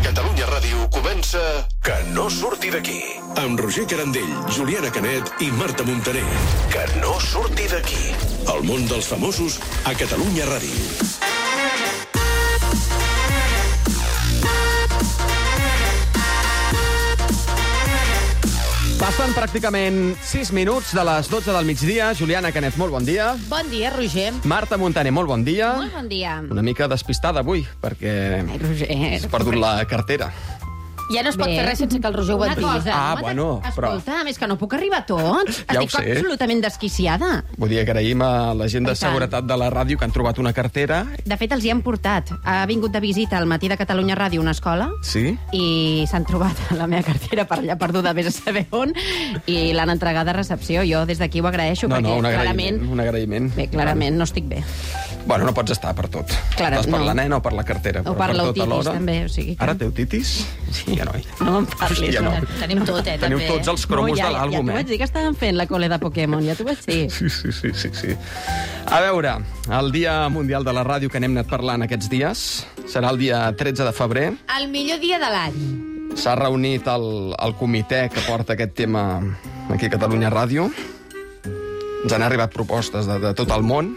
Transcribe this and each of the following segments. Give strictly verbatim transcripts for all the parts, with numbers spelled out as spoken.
Catalunya Ràdio comença Que no surti d'aquí. Amb Roger Carandell, Juliana Canet i Marta Montaner. Que no surti d'aquí. El món dels famosos a Catalunya Ràdio. Passen pràcticament sis minuts de les dotze del migdia. Juliana Canet, molt bon dia. Bon dia, Roger. Marta Montaner, molt bon dia. Molt bon dia. Una mica despistada avui, perquè Ai, Roger, has perdut la cartera. Ja no es pot Bé. fer res sense que el Roger ho Una entri. cosa, Ah, home, bueno, però- Escolta, més que no puc arribar a tot. Ja ho Estic sé. absolutament desquiciada. Vull dir, agraïm a la gent de I tant. seguretat de la ràdio que han trobat una cartera. De fet, els hi han portat. Ha vingut de visita al matí de Catalunya Ràdio una escola Sí? i s'han trobat la meva cartera per allà perduda, vés a saber on, i l'han entregada a recepció. Jo des d'aquí ho agraeixo, No, perquè no, un agraïment. clarament... Un agraïment. Bé, clarament no estic bé. Bueno, no pots estar per tot. Clara, Estàs per no. la nena o per la cartera. O però per tot l'otitis, alhora. també, o sigui que- Ara té otitis? Sí. Ja no. No em parlis. Ja no. Tenim tot, eh, Teniu també. tots els cromos no, ja, de l'àlbum, ja t'ho eh? vaig dir que estaven fent la cole de Pokémon, ja t'ho vaig dir. Sí, sí, sí, sí, sí. A veure, el Dia Mundial de la Ràdio que n'hem anat parlant aquests dies serà el dia tretze de febrer. El millor dia de l'any. S'ha reunit el, el comitè que porta aquest tema aquí a Catalunya Ràdio. Ens han arribat propostes de, de tot el món.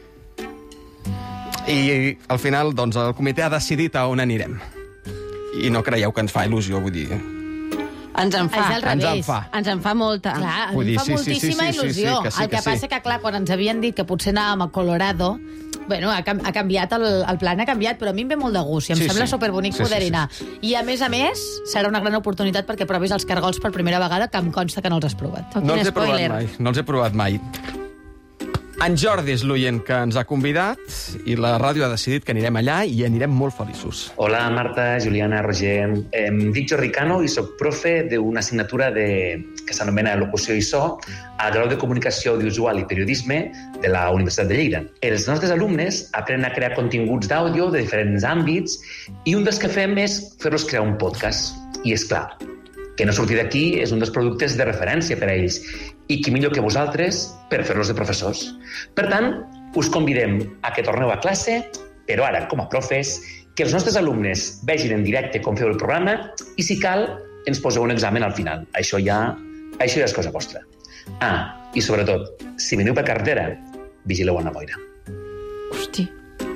I al final, doncs, el comitè ha decidit a on anirem. I no creieu que ens fa il·lusió, vull dir... Ens en fa. És al Ens en revés. fa. Ens en fa molta. Clar, Vull em dir, fa sí, sí, sí, moltíssima sí, sí, sí, il·lusió. que sí, el que, que sí. passa que, clar, quan ens havien dit que potser anàvem a Colorado, bueno, ha, cam- ha canviat, el, el plan ha canviat, però a mi em ve molt de gust i em Sí, sembla sí. superbonic Sí, poder sí, sí. anar. I, a més a més, serà una gran oportunitat perquè provis els cargols per primera vegada, que em consta que no els has provat. Oh, No quin els he provat spoiler. mai, no els he provat mai. En Jordi és l'oient que ens ha convidat i la ràdio ha decidit que anirem allà i anirem molt feliços. Hola, Marta, Juliana, Roger. Em dic Jordi Cano i soc profe d'una assignatura de, que s'anomena Locució i So al grau de Comunicació Audiovisual i Periodisme de la Universitat de Lleida. Els nostres alumnes aprenen a crear continguts d'àudio de diferents àmbits i un dels que fem és fer-los crear un podcast. I, és clar, que no sortir d'aquí és un dels productes de referència per a ells. I qui millor que vosaltres per fer-los de professors. Per tant, us convidem a que torneu a classe, però ara, com a profes, que els nostres alumnes vegin en directe com feu el programa i, si cal, ens poseu un examen al final. Això ja, això ja és cosa vostra. Ah, i sobretot, si veniu per carretera, vigileu a la boira. Hosti.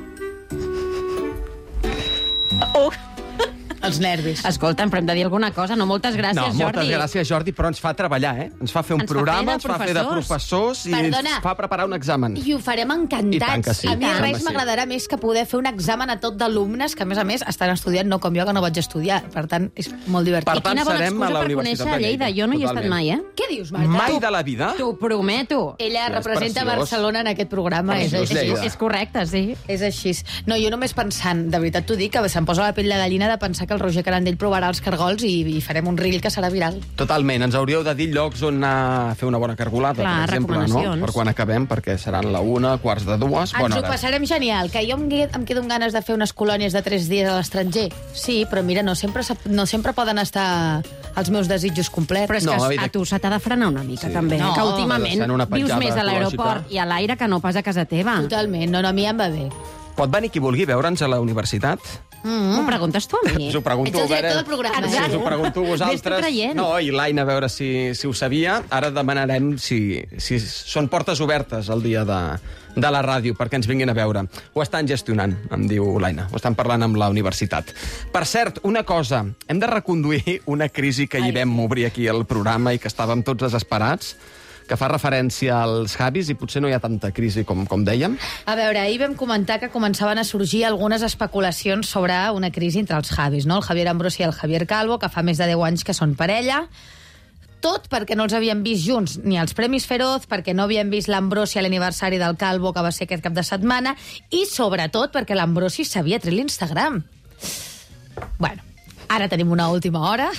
Oh. Els nervis. Escolta'm, però hem de dir alguna cosa. No, moltes gràcies, no, Jordi. moltes gràcies, Jordi, però ens fa treballar, eh? Ens fa fer un Ens fa programa, fer de ens fa fer de professors i Perdona. ens fa preparar un examen. I ho farem encantats. I tant que sí. A mi I tant. res Home, sí. m'agradarà més que poder fer un examen a tot d'alumnes que, a més a més, estan estudiant, no com jo, que no vaig estudiar. Per tant, és molt divertit. Per I quina tant, bona serem excusa a la per Universitat conèixer de Lleida. Lleida. Jo no hi he estat Totalment. mai, eh? Què dius, Marta? Mai de la vida? T'ho prometo. Ella És representa preciós. Barcelona en aquest programa. És, Preciós, és, Lleida. és, És correcte, sí. és així. No, jo només pensant, de veritat t'ho dic, que se'm posa la pell de gallina de pensar que el Roger Carandell provarà els cargols i, i farem un reel que serà viral. Totalment. Ens hauríeu de dir llocs on anar a fer una bona cargolada, Clar, per exemple, no? recomanacions. Per quan acabem, perquè seran la una, quarts de dues, Ens bona ho hora. passarem genial, que jo em, que- em quedo amb ganes de fer unes colònies de tres dies a l'estranger. Sí, però mira, no sempre, se- no sempre poden estar els meus desitjos complets. Però és No, que evident- a tu se t'ha de frenar una mica, Sí. també. No, que ha de últimament ser una vius petjada més a l'aeroport ecològica. i a l'aire que no pas a casa teva. Totalment, no, no, a mi em va bé. Pot venir qui vulgui veure'ns a la universitat? M'ho preguntes tu a mi? Us ho pregunto Ets el a veure... director del programa. Sí, us ho pregunto a Ves-t'ho vosaltres. creient. No, i l'Aina, a veure si, si ho sabia. Ara demanarem si, si són portes obertes el dia de, de la ràdio perquè ens vinguin a veure. Ho estan gestionant, em diu l'Aina. Ho estan parlant amb la universitat. Per cert, una cosa. Hem de reconduir una crisi que hi vam obrir aquí al programa i que estàvem tots desesperats, que fa referència als Javis i potser no hi ha tanta crisi com, com dèiem. A veure, ahir vam comentar que començaven a sorgir algunes especulacions sobre una crisi entre els Javis, no? El Javier Ambrossi i el Javier Calvo, que fa més de deu anys que són parella. Tot perquè no els havien vist junts ni als Premis Feroz, perquè no havien vist l'Ambrossi a l'aniversari del Calvo, que va ser aquest cap de setmana, i sobretot perquè l'Ambrossi s'havia tret l'Instagram. Bueno, ara tenim una última hora.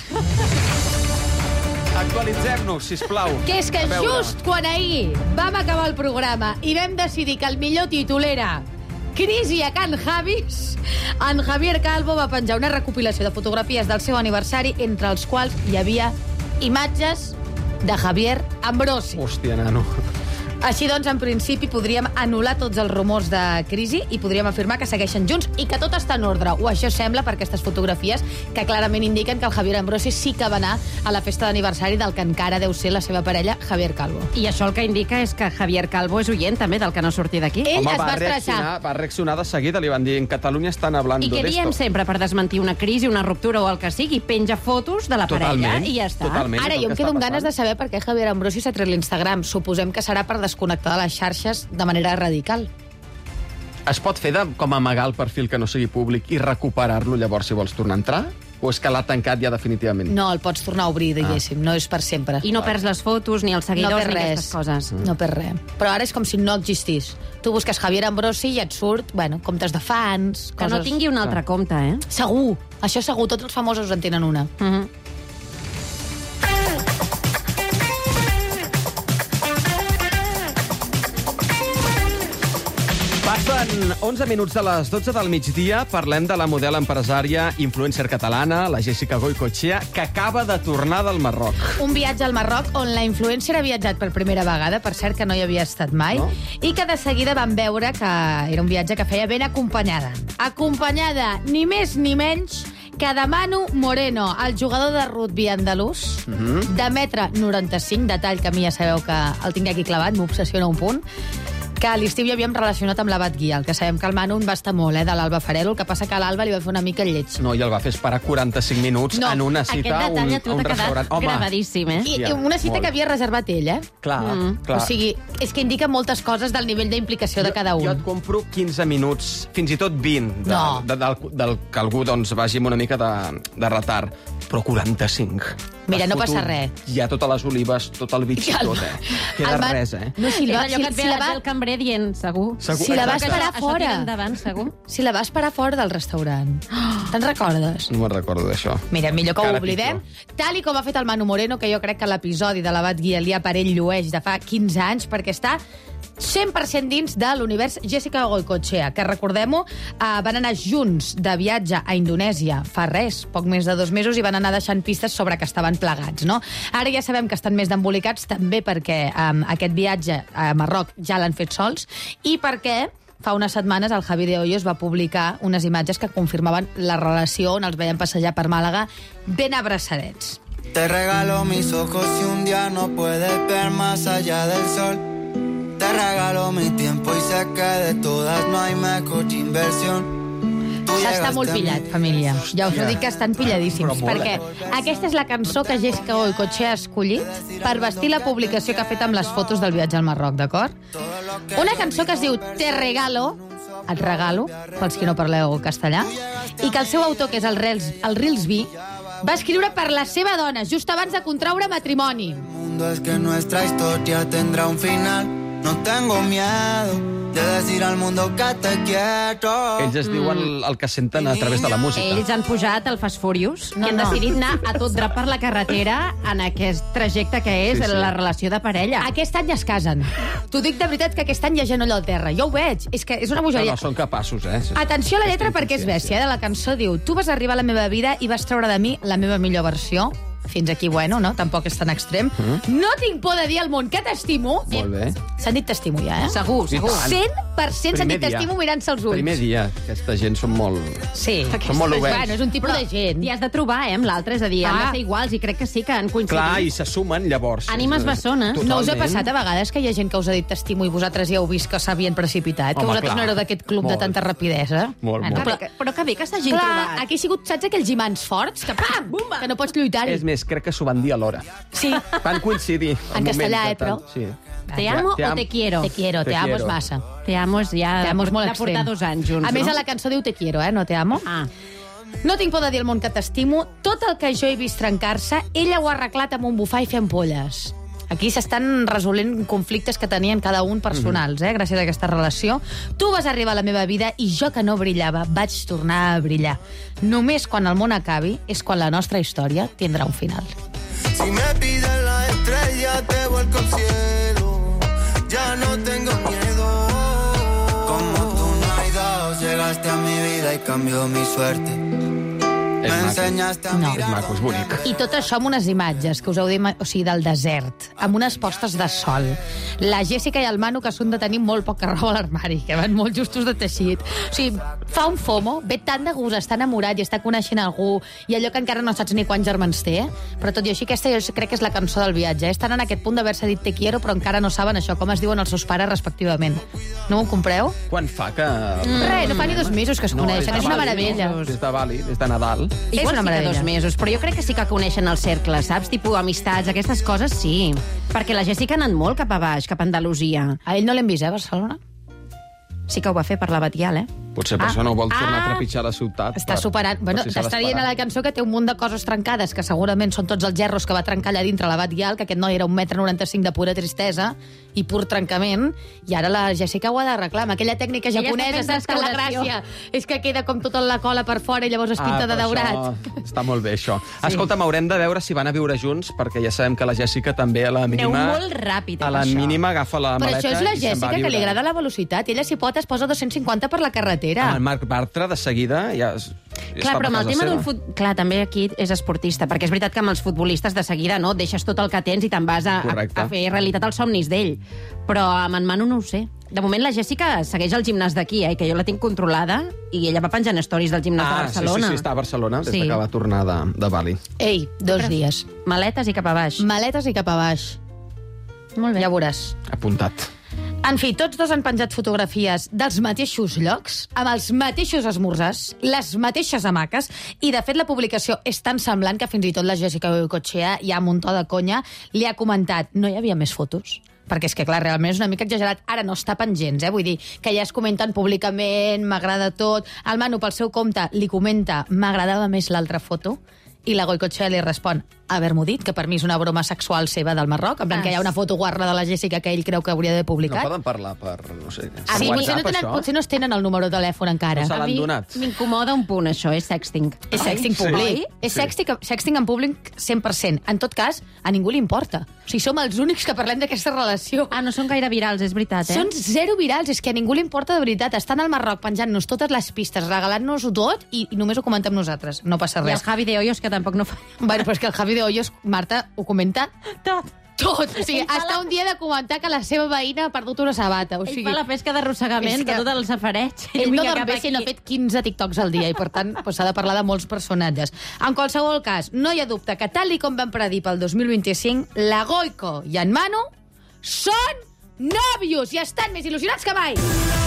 Actualitzem-nos, sisplau. Que és que A veure. just quan ahir vam acabar el programa i vam decidir que el millor títol era Crisi a Can Javis, en Javier Calvo va penjar una recopilació de fotografies del seu aniversari, entre els quals hi havia imatges de Javier Ambrossi. Hòstia, nano. Així doncs, en principi, podríem anul·lar tots els rumors de crisi i podríem afirmar que segueixen junts i que tot està en ordre. O això sembla per aquestes fotografies que clarament indiquen que el Javier Ambrosi sí que va anar a la festa d'aniversari del que encara deu ser la seva parella, Javier Calvo. I això el que indica és que Javier Calvo és oient també del que no surti d'aquí. Ell Home, es va va reaccionar, estressar. va reaccionar de seguida, li van dir en Catalunya estan hablando I què d'esto. diem sempre per desmentir una crisi, una ruptura o el que sigui? Penja fotos de la Totalment, parella i ja està. totalment. Ara, és el jo que em quedo està amb ganes de passant. saber per què Javier Ambrosi s'ha tret l'Instagram. Suposem que serà per desconnectar de les xarxes de manera radical. Es pot fer de, com amagar el perfil que no sigui públic i recuperar-lo llavors si vols tornar a entrar? O és que l'ha tancat ja definitivament? No, el pots tornar a obrir, diguéssim. No és per sempre. I no perds les fotos, ni els seguidors, no per ni res. aquestes coses. No per res. Però ara és com si no existís. Tu busques Javier Ambrosi i et surt, bueno, comptes de fans... Que no tingui un altre compte, eh? Segur, això segur. Tots els famosos en tenen una. Uh -huh. Passen onze minuts de les dotze del migdia. Parlem de la model empresària influencer catalana, la Jessica Goicoechea, que acaba de tornar del Marroc. Un viatge al Marroc on la influencer ha viatjat per primera vegada, per cert que no hi havia estat mai, No? i que de seguida vam veure que era un viatge que feia ben acompanyada. Acompanyada, ni més ni menys, que de Manu Moreno, el jugador de rugby andalús, Mm -hmm. de metre noranta-cinc, detall que a mi ja sabeu que el tinc aquí clavat, m'obsessiona un punt, que a l'estiu ja havíem relacionat amb l'Abat Guial, que sabem que el Manu en va estar molt, eh, de l'Alba Farelo, el que passa que a l'Alba li va fer una mica el lleig. No, i el va fer esperar quaranta-cinc minuts No, en una Aquest cita a un, detall a tu a un t'ha quedat restaurant. Home, gravadíssim, eh? I, Ja, i una cita molt. que havia reservat ell, eh? clar, Mm. clar. O sigui, és que indica moltes coses del nivell d'implicació de cada un. Jo et compro quinze minuts, fins i tot vint, de, No. de, del, del que algú doncs, vagi amb una mica de, de retard. Però quaranta-cinc. Mira, Has no fotut passa res. Ja totes les olives, tot el bitx i El- tot, eh? Queda el Mar- res, eh? No, si, És la, allò si, que et ve si, la el va, cambrer dient, segur. Segur. si la va Exacte. esperar Això tira fora. endavant, segur. Si la va esperar fora del restaurant. Oh, te'n recordes? No me'n recordo d'això. Mira, millor que ho Encara oblidem. pitjor. Tal i com ha fet el Manu Moreno, que jo crec que l'episodi de l'Abat Guialià per ell llueix de fa quinze anys, perquè està cent per cent dins de l'univers Jessica Goicoechea, que, recordem-ho, eh, van anar junts de viatge a Indonèsia fa res, poc més de dos mesos, i van anar deixant pistes sobre que estaven plegats, no? Ara ja sabem que estan més d'embolicats, també perquè eh, aquest viatge a Marroc ja l'han fet sols, i perquè fa unes setmanes el Javi de Hoyos va publicar unes imatges que confirmaven la relació on els veiem passejar per Màlaga ben abraçadets. Te regalo mis ojos si un día no puedes ver más allá del sol. Te regalo mi tiempo y sé que de todas no hay mejor inversión. Tu Està llegaste molt a mi pillat, família. Ja us ho dic que estan pilladíssims, Però molt, perquè aquesta és la cançó que Jessica Goicoechea ha escollit per vestir la publicació que ha fet amb les fotos del viatge al Marroc, d'acord? Una cançó que es diu Te regalo, et regalo, pels qui no parleu castellà, i que el seu autor, que és el, Reels, el Reelsby, va escriure per la seva dona, just abans de contraure matrimoni. El mundo es que nuestra historia tendrá un final. No tengo miedo de decir al mundo que te quiero. Ells es diuen el, el que senten a través de la música. Ells han pujat al Fast Furious No, i han no. decidit anar a tot drap per la carretera en aquest trajecte que és Sí, sí. la relació de parella. Aquest any es casen. T'ho dic de veritat que aquest any hi ha genoll al terra. Jo ho veig, és que és una No, bogeria. no, són capaços, eh? Atenció a la lletra Aquesta perquè és insuficiència. bèstia, eh, de la cançó diu: tu vas arribar a la meva vida i vas treure de mi la meva millor versió. Fins aquí, bueno, no? Tampoc és tan extrem. No tinc por de dir al món que t'estimo. Molt bé. S'han dit t'estimo ja, eh? Segur, I segur. tant. cent per cent s'han Primer dit t'estimo dia. mirant-se els ulls. Primer dia. Aquesta gent són molt... Sí. Són molt oberts. Bueno, és un tipus de gent. I has de trobar, eh, amb l'altre, és a dir, han Ah. de ser iguals i crec que sí que han coincidit. Clar, i se sumen llavors. Ànimes bessones. Totalment. No us ha passat a vegades que hi ha gent que us ha dit t'estimo i vosaltres ja heu vist que s'havien precipitat? Que Home, vosaltres clar. no éreu d'aquest club Molt. de tanta rapidesa? Molt, Bueno, molt. però, que, però que bé que s'hagin Clar, trobat. aquí ha sigut, saps, aquells imants forts que pam, bumba, que no pots lluitar-hi. És més, crec que s'ho van dir alhora. Sí. Van coincidir. En castellà, moments de eh, però? tant- Sí. Te amo Te o am- te quiero? Te quiero, te, Te amo quiero. és massa. Te amo és ja Te amo és molt de extrem. portar dos anys junts, A més, no? a la cançó diu te quiero, eh? No te amo. Ah. No tinc por de dir al món que t'estimo. Tot el que jo he vist trencar-se, ella ho ha arreglat amb un bufar i fent polles. Aquí s'estan resolent conflictes que tenien cada un personals, eh, gràcies a aquesta relació. Tu vas arribar a la meva vida i jo, que no brillava, vaig tornar a brillar. Només quan el món acabi és quan la nostra història tindrà un final. Si me piden la estrella, te vuelco al cielo. Ya no tengo miedo. Como tú no hay dos, llegaste a mi vida y cambió mi suerte. És Me maco. enseñaste a No. mirar. És maco, és bonic. I tot això amb unes imatges que us heu dit, o sigui, del desert, amb unes postes de sol. La Jessica i el Manu, que són de tenir molt poca roba a l'armari, que van molt justos de teixit. O sigui, fa un FOMO, ve tant de gust, està enamorat i està coneixent algú, i allò que encara no saps ni quants germans té, però tot i així aquesta jo crec que és la cançó del viatge. Eh? Estan en aquest punt d'haver-se dit te quiero, però encara no saben això, com es diuen els seus pares respectivament. No ho compreu? Quan fa que... Mm. Res, no fa ni dos mesos que es coneixen, des és de una Bali, meravella. Des de Bali, des de Nadal. És Igual una sí que meravella. dos mesos, però jo crec que sí que coneixen el cercle, saps? Tipus amistats, aquestes coses, sí. Perquè la Jessica ha anat molt cap a baix, cap a Andalusia. A ell no l'hem vist, eh, a Barcelona? Sí que ho va fer per la Batial, eh? Potser per Ah. això no vol tornar Ah. a trepitjar la ciutat. Està per- superant... per Bueno, si s'ha t'està d'esperar. dient a la cançó que té un munt de coses trencades, que segurament són tots els gerros que va trencar allà dintre la Batial, que aquest noi era un metre noranta-cinc de pura tristesa i pur trencament, i ara la Jessica ho ha d'arreglar. Amb aquella tècnica Ella japonesa, està fent saps que la restauració. gràcia és que queda com tota la cola per fora i llavors es pinta Ah, de per daurat. això Està molt bé, això. Sí. Escolta'm, haurem de veure si van a viure junts, perquè ja sabem que la Jessica també a la Aneu mínima... molt ràpid, A amb la això. mínima agafa la Però maleta això és la i se'n va Jessica, a que li viure. agrada la velocitat. Ella, si pot, es posa dos cents cinquanta per la carretera. Amb el Marc Bartra, de seguida, ja... es- ja Clar, està però amb per el casa tema seva. d'un fut... Clar, també aquí és esportista, perquè és veritat que amb els futbolistes de seguida no deixes tot el que tens i te'n vas a, a, Correcte. a fer realitat els somnis d'ell. Però amb en Manu no ho sé. De moment la Jessica segueix el gimnàs d'aquí, eh, que jo la tinc controlada, i ella va penjant stories del gimnàs de Ah, sí, sí, Barcelona. sí, està a Barcelona, des Sí. que va tornar de, de Bali. Ei, dos dies. Maletes i cap a baix. Maletes i cap a baix. Molt bé. Ja veuràs. Apuntat. En fi, tots dos han penjat fotografies dels mateixos llocs, amb els mateixos esmorzars, les mateixes hamaques, i de fet la publicació és tan semblant que fins i tot la Jessica Goicoechea, ja amb un to de conya, li ha comentat no hi havia més fotos? Perquè és que, clar, realment és una mica exagerat. Ara no està penjents, eh? Vull dir, que ja es comenten públicament, m'agrada tot. El Manu, pel seu compte, li comenta m'agradava més l'altra foto, i la Goicoechea li respon haver-m'ho dit, que per mi és una broma sexual seva del Marroc, en plan Ah, que hi ha una foto guarra de la Jessica que ell creu que hauria d'haver No publicat. poden parlar per, no sé... Ah, per sí, potser, no WhatsApp, tenen, això? potser no es tenen el número de telèfon encara. No se A l'han mi donat. m'incomoda un punt, això, és sexting. És sexting Sí. públic. Sí. És Sí. sexting, sexting en públic cent per cent. En tot cas, a ningú li importa. O sigui, som els únics que parlem d'aquesta relació. Ah, no són gaire virals, és veritat, eh? Són zero virals, és que a ningú li importa de veritat. Estan al Marroc penjant-nos totes les pistes, regalant-nos-ho tot i, i només ho comentem nosaltres. No passa I el res. Javi de Hoyos, que tampoc no fa... Bueno, però és que el Javi de Hoyos, Marta, ho comenta Tot. tot. O sigui, Ell fa està la- un dia de comentar que la seva veïna ha perdut una sabata. O Ell sigui, fa la pesca d'arrossegament és que- de tot el safareig. ell no Vinga, dorm cap bé si aquí. no ha fet quinze TikToks al dia i, per tant, doncs, s'ha de parlar de molts personatges. En qualsevol cas, no hi ha dubte que, tal i com vam predir pel dos mil vint-i-cinc, la Goico i en Manu són nòvios i estan més il·lusionats que mai.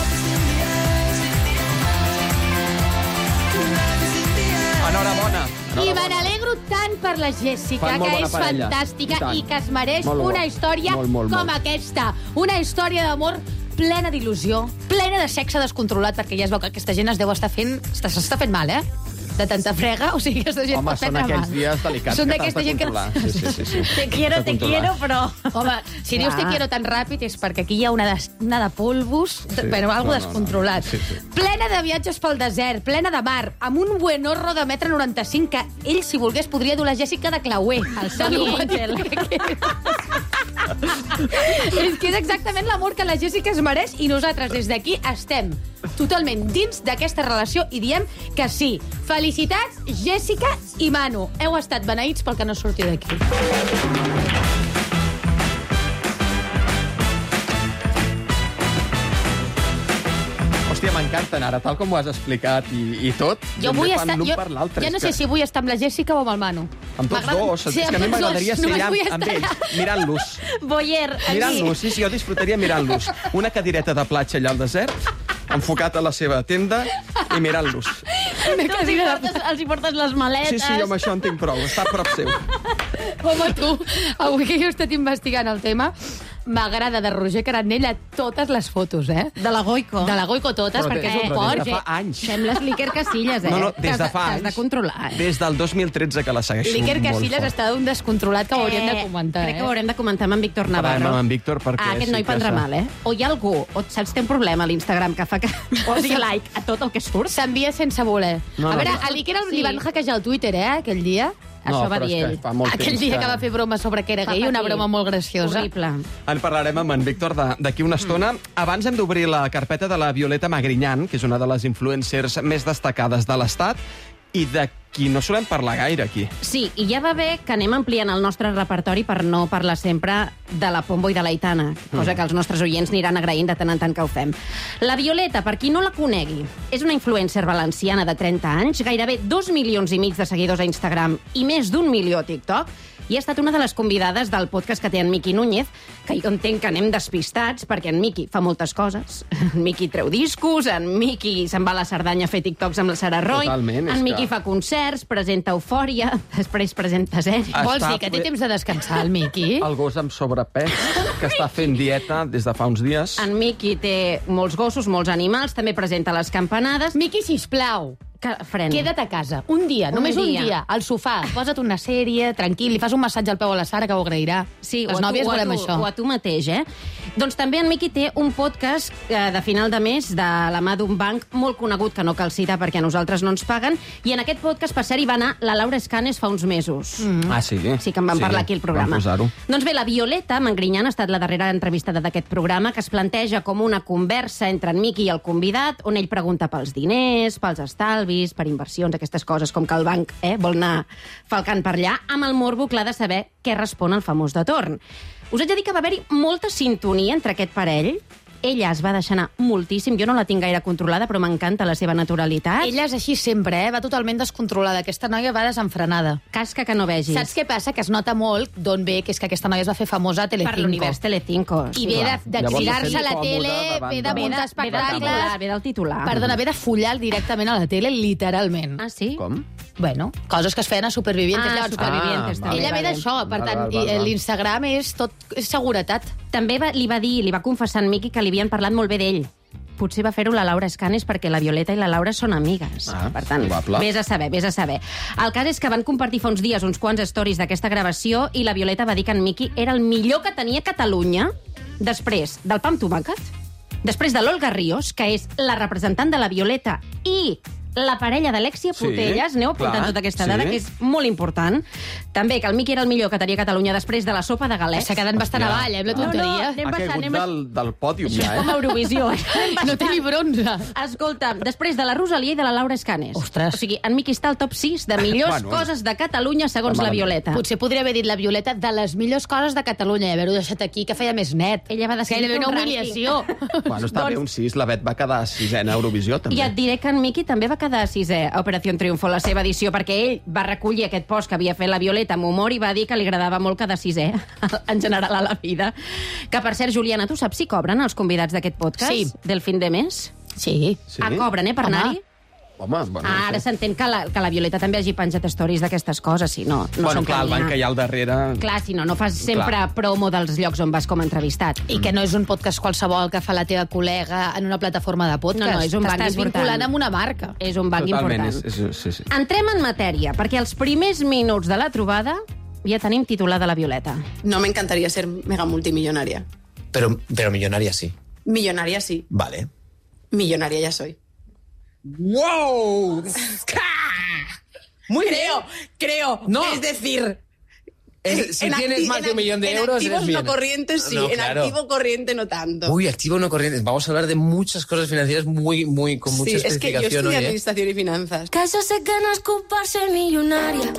Enhorabona. I me n'alegro tant per la Jessica, Fan molt que bona és parella. fantàstica I tant. i que es mereix Molt bo. una història Molt, molt, com molt. aquesta. Una història d'amor plena d'il·lusió, plena de sexe descontrolat, perquè ja es veu que aquesta gent es deu estar fent... S'està fent mal, eh? De tanta frega, o sigui, aquesta gent Home, pot són prendre aquells mal. dies delicats Són que t'has d'aquesta de gent que... controlar. Sí, sí, sí, sí. Te quiero, T'has de te controlar. quiero, però... Home, si dius te Clar. quiero tan ràpid és perquè aquí hi ha una de, una de polvos, Sí. sí. però algo No, no, no. descontrolat. Sí, sí. Plena de viatges pel desert, plena de mar, amb un buenorro de metre noranta-cinc que ell, si volgués, podria dur la Jessica de Clauer. El Sonny Angel. És que és exactament l'amor que la Jessica es mereix i nosaltres des d'aquí estem totalment dins d'aquesta relació i diem que sí. Felicitats, Jessica i Manu. Heu estat beneïts pel que no surti d'aquí. Hòstia, m'encanten ara, tal com ho has explicat i, i tot. Jo també vull fan estar... l'un Jo, per l'altre. ja no És sé que- si vull estar amb la Jessica o amb el Manu. Amb tots M'agrada- dos. Sí, és que a amb mi tots m'agradaria dos. ser Només allà vull amb estar ells, allà. mirant-los. Boyer, Mirant-los, sí, sí, jo disfrutaria mirant-los. Una cadireta de platja allà al desert, enfocat a la seva tenda i mirant-los. Una Tu els hi, cadira de... portes, els hi portes les maletes. Sí, sí, jo amb això en tinc prou, està a prop seu. Home, tu, avui que jo he estat investigant el tema, m'agrada de Roger Carandella totes les fotos, eh? De la Goico. De la Goico totes, Però perquè des- és un però des porc. de fa anys. Sembles l'Iker Casillas, eh? No, no, des T'has de fa T'has anys. de controlar, eh? Des del dos mil tretze que la segueixo L'Iker molt Casillas fort. està d'un descontrolat que ho hauríem de comentar, crec eh? que ho haurem de comentar amb en Víctor Parlem Navarro. amb en Víctor perquè Ah, aquest sí noi que prendrà s'ha- mal, eh? O hi ha algú, o saps, té un problema a l'Instagram que fa que posi like a tot el que surt. S'envia sense voler. No, a no. veure, a l'Iker Sí. li van hackejar el Twitter, eh, aquell dia. No, Això va però dir és que ell. fa molt Aquell temps dia que va fer broma sobre que era Fa gay, una patir. broma molt graciosa. Horrible. En parlarem amb en Víctor de- d'aquí una estona. Abans hem d'obrir la carpeta de la Violeta Magrinyan, que és una de les influencers més destacades de l'Estat, i de qui no solem parlar gaire aquí. Sí, i ja va bé que anem ampliant el nostre repertori per no parlar sempre de la Pombo i de l'Aitana, cosa que els nostres oients aniran agraint de tant en tant que ho fem. La Violeta, per qui no la conegui, és una influencer valenciana de trenta anys, gairebé dos milions i mig de seguidors a Instagram i més d'un milió a TikTok, i ha estat una de les convidades del podcast que té en Miqui Núñez, que jo entenc que anem despistats, perquè en Miqui fa moltes coses. En Miqui treu discos, en Miqui se'n va a la Cerdanya a fer TikToks amb la Sara Roy, Totalment, en Miqui que... fa concerts, presenta Eufòria, després presenta sèries. Ah, Vols està dir que té ple- temps de descansar, el Miqui? El gos amb sobrepès, que està fent dieta des de fa uns dies. En Miqui té molts gossos, molts animals, també presenta les campanades. Miqui, sisplau, Que, fren. queda't a casa. Un dia, Un només dia. un dia, al sofà. Posa't una sèrie, tranquil, li fas un massatge al peu a la Sara, que ho agrairà. Sí, Les o a tu- nòvies o a volem tu, això. O a tu mateix, eh? Doncs també en Miqui té un podcast eh, de final de mes de la mà d'un banc molt conegut, que no cal citar perquè a nosaltres no ens paguen, i en aquest podcast, per cert, hi va anar la Laura Escanes fa uns mesos. Mm. Ah, sí? Sí, que en vam parlar aquí al programa. Vam posar-ho. Doncs bé, la Violeta Mangrinyan ha estat la darrera entrevistada d'aquest programa, que es planteja com una conversa entre en Miqui i el convidat, on ell pregunta pels diners, pels estalvis, per inversions, aquestes coses, com que el banc eh, vol anar falcant per allà, amb el morbo clar de saber què respon el famós de torn. Us haig de dir que va haver-hi molta sintonia entre aquest parell. Ella es va deixar anar moltíssim. Jo no la tinc gaire controlada, però m'encanta la seva naturalitat. Ella és així sempre, eh? Va totalment descontrolada. Aquesta noia va desenfrenada. Casca que no vegis. Saps què passa? Que es nota molt d'on ve, que és que aquesta noia es va fer famosa a Telecinco. Per l'univers Telecinco. I ve clar. de- d'exiliar-se a la Llavors, tele, còmoda davant ve de de- muntar Ve del espectacles... titular, ve del titular. Perdona, ve de follar directament a la tele, literalment. Ah, sí? Com? Bueno, coses que es feien a Supervivientes. Ah, Llavors, Supervivientes, Ah, també. ella ve vale. d'això, per Val, tant, val, val, i- val. l'Instagram és tot és seguretat. També va, li va dir, li va confessar en Miqui que li havien parlat molt bé d'ell. Potser va fer-ho la Laura Escanes perquè la Violeta i la Laura són amigues. Ah, per tant, probable. vés a saber, vés a saber. El cas és que van compartir fa uns dies uns quants stories d'aquesta gravació i la Violeta va dir que en Miqui era el millor que tenia Catalunya després del Pa amb tomàquet, després de l'Olga Ríos, que és la representant de la Violeta i la parella d'Alexia Sí, Putelles. Aneu apuntant clar, tota aquesta sí. dada, que és molt important. També que el Miqui era el millor que tenia Catalunya després de la sopa de galets. S'ha quedat bastant Hòstia. avall, eh, amb la No, no, tonteria. anem Ha passant, caigut anem del, del pòdium, ja, com a eh? Eurovisió. No té ni bronze. Escolta, després de la Rosalia i de la Laura Escanes. Ostres. O sigui, en Miqui està al top sis de millors Bueno. coses de Catalunya segons Va la malament. Violeta. Potser podria haver dit la Violeta de les millors coses de Catalunya i haver-ho deixat aquí, que feia més net. Ella va decidir Gairebé fer un una humiliació. Bueno, està bé, Doncs- un sis. La Bet va quedar sisena a Eurovisió, també. I et diré que en Miqui també va quedar sisè a Operació Triunfo, la seva edició, perquè ell va recollir aquest post que havia fet la Violeta amb humor i va dir que li agradava molt quedar sisè, en general, a la vida. Que, per cert, Juliana, tu saps si cobren els convidats d'aquest podcast? Sí. Del fin de mes? Sí. Sí? Ah, cobren, eh, per Home. anar-hi? Home, bueno, Ah, ara no sé. s'entén que, la, que la Violeta també hagi penjat stories d'aquestes coses, si no, no Bueno, s'entenia. clar, el banc que hi ha al darrere... Clar, si no, no fas sempre Clar. promo dels llocs on vas com a entrevistat. I que no és un podcast qualsevol que fa la teva col·lega en una plataforma de podcast. No, no, és un banc T'estàs important. vinculant amb una marca. És un banc Totalment, important. és, és, sí, sí. Entrem en matèria, perquè als primers minuts de la trobada ja tenim titular de la Violeta. No me encantaría ser mega multimillonaria. Pero, pero millonaria sí. Millonaria sí. Vale. Millonaria ya soy. ¡Wow! Muy Creo, creo. No. Es decir... Es- si en tienes acti- más en de un act- millón de en euros, activos eres no bien. corrientes sí, No, en claro. activo corriente no tanto. Uy, activo no corriente. Vamos a hablar de muchas cosas financieras muy, muy, con mucha sí, es que yo especificación estudié hoy, ¿eh? administración y finanzas. Que això sé que no és culpa ser milionària.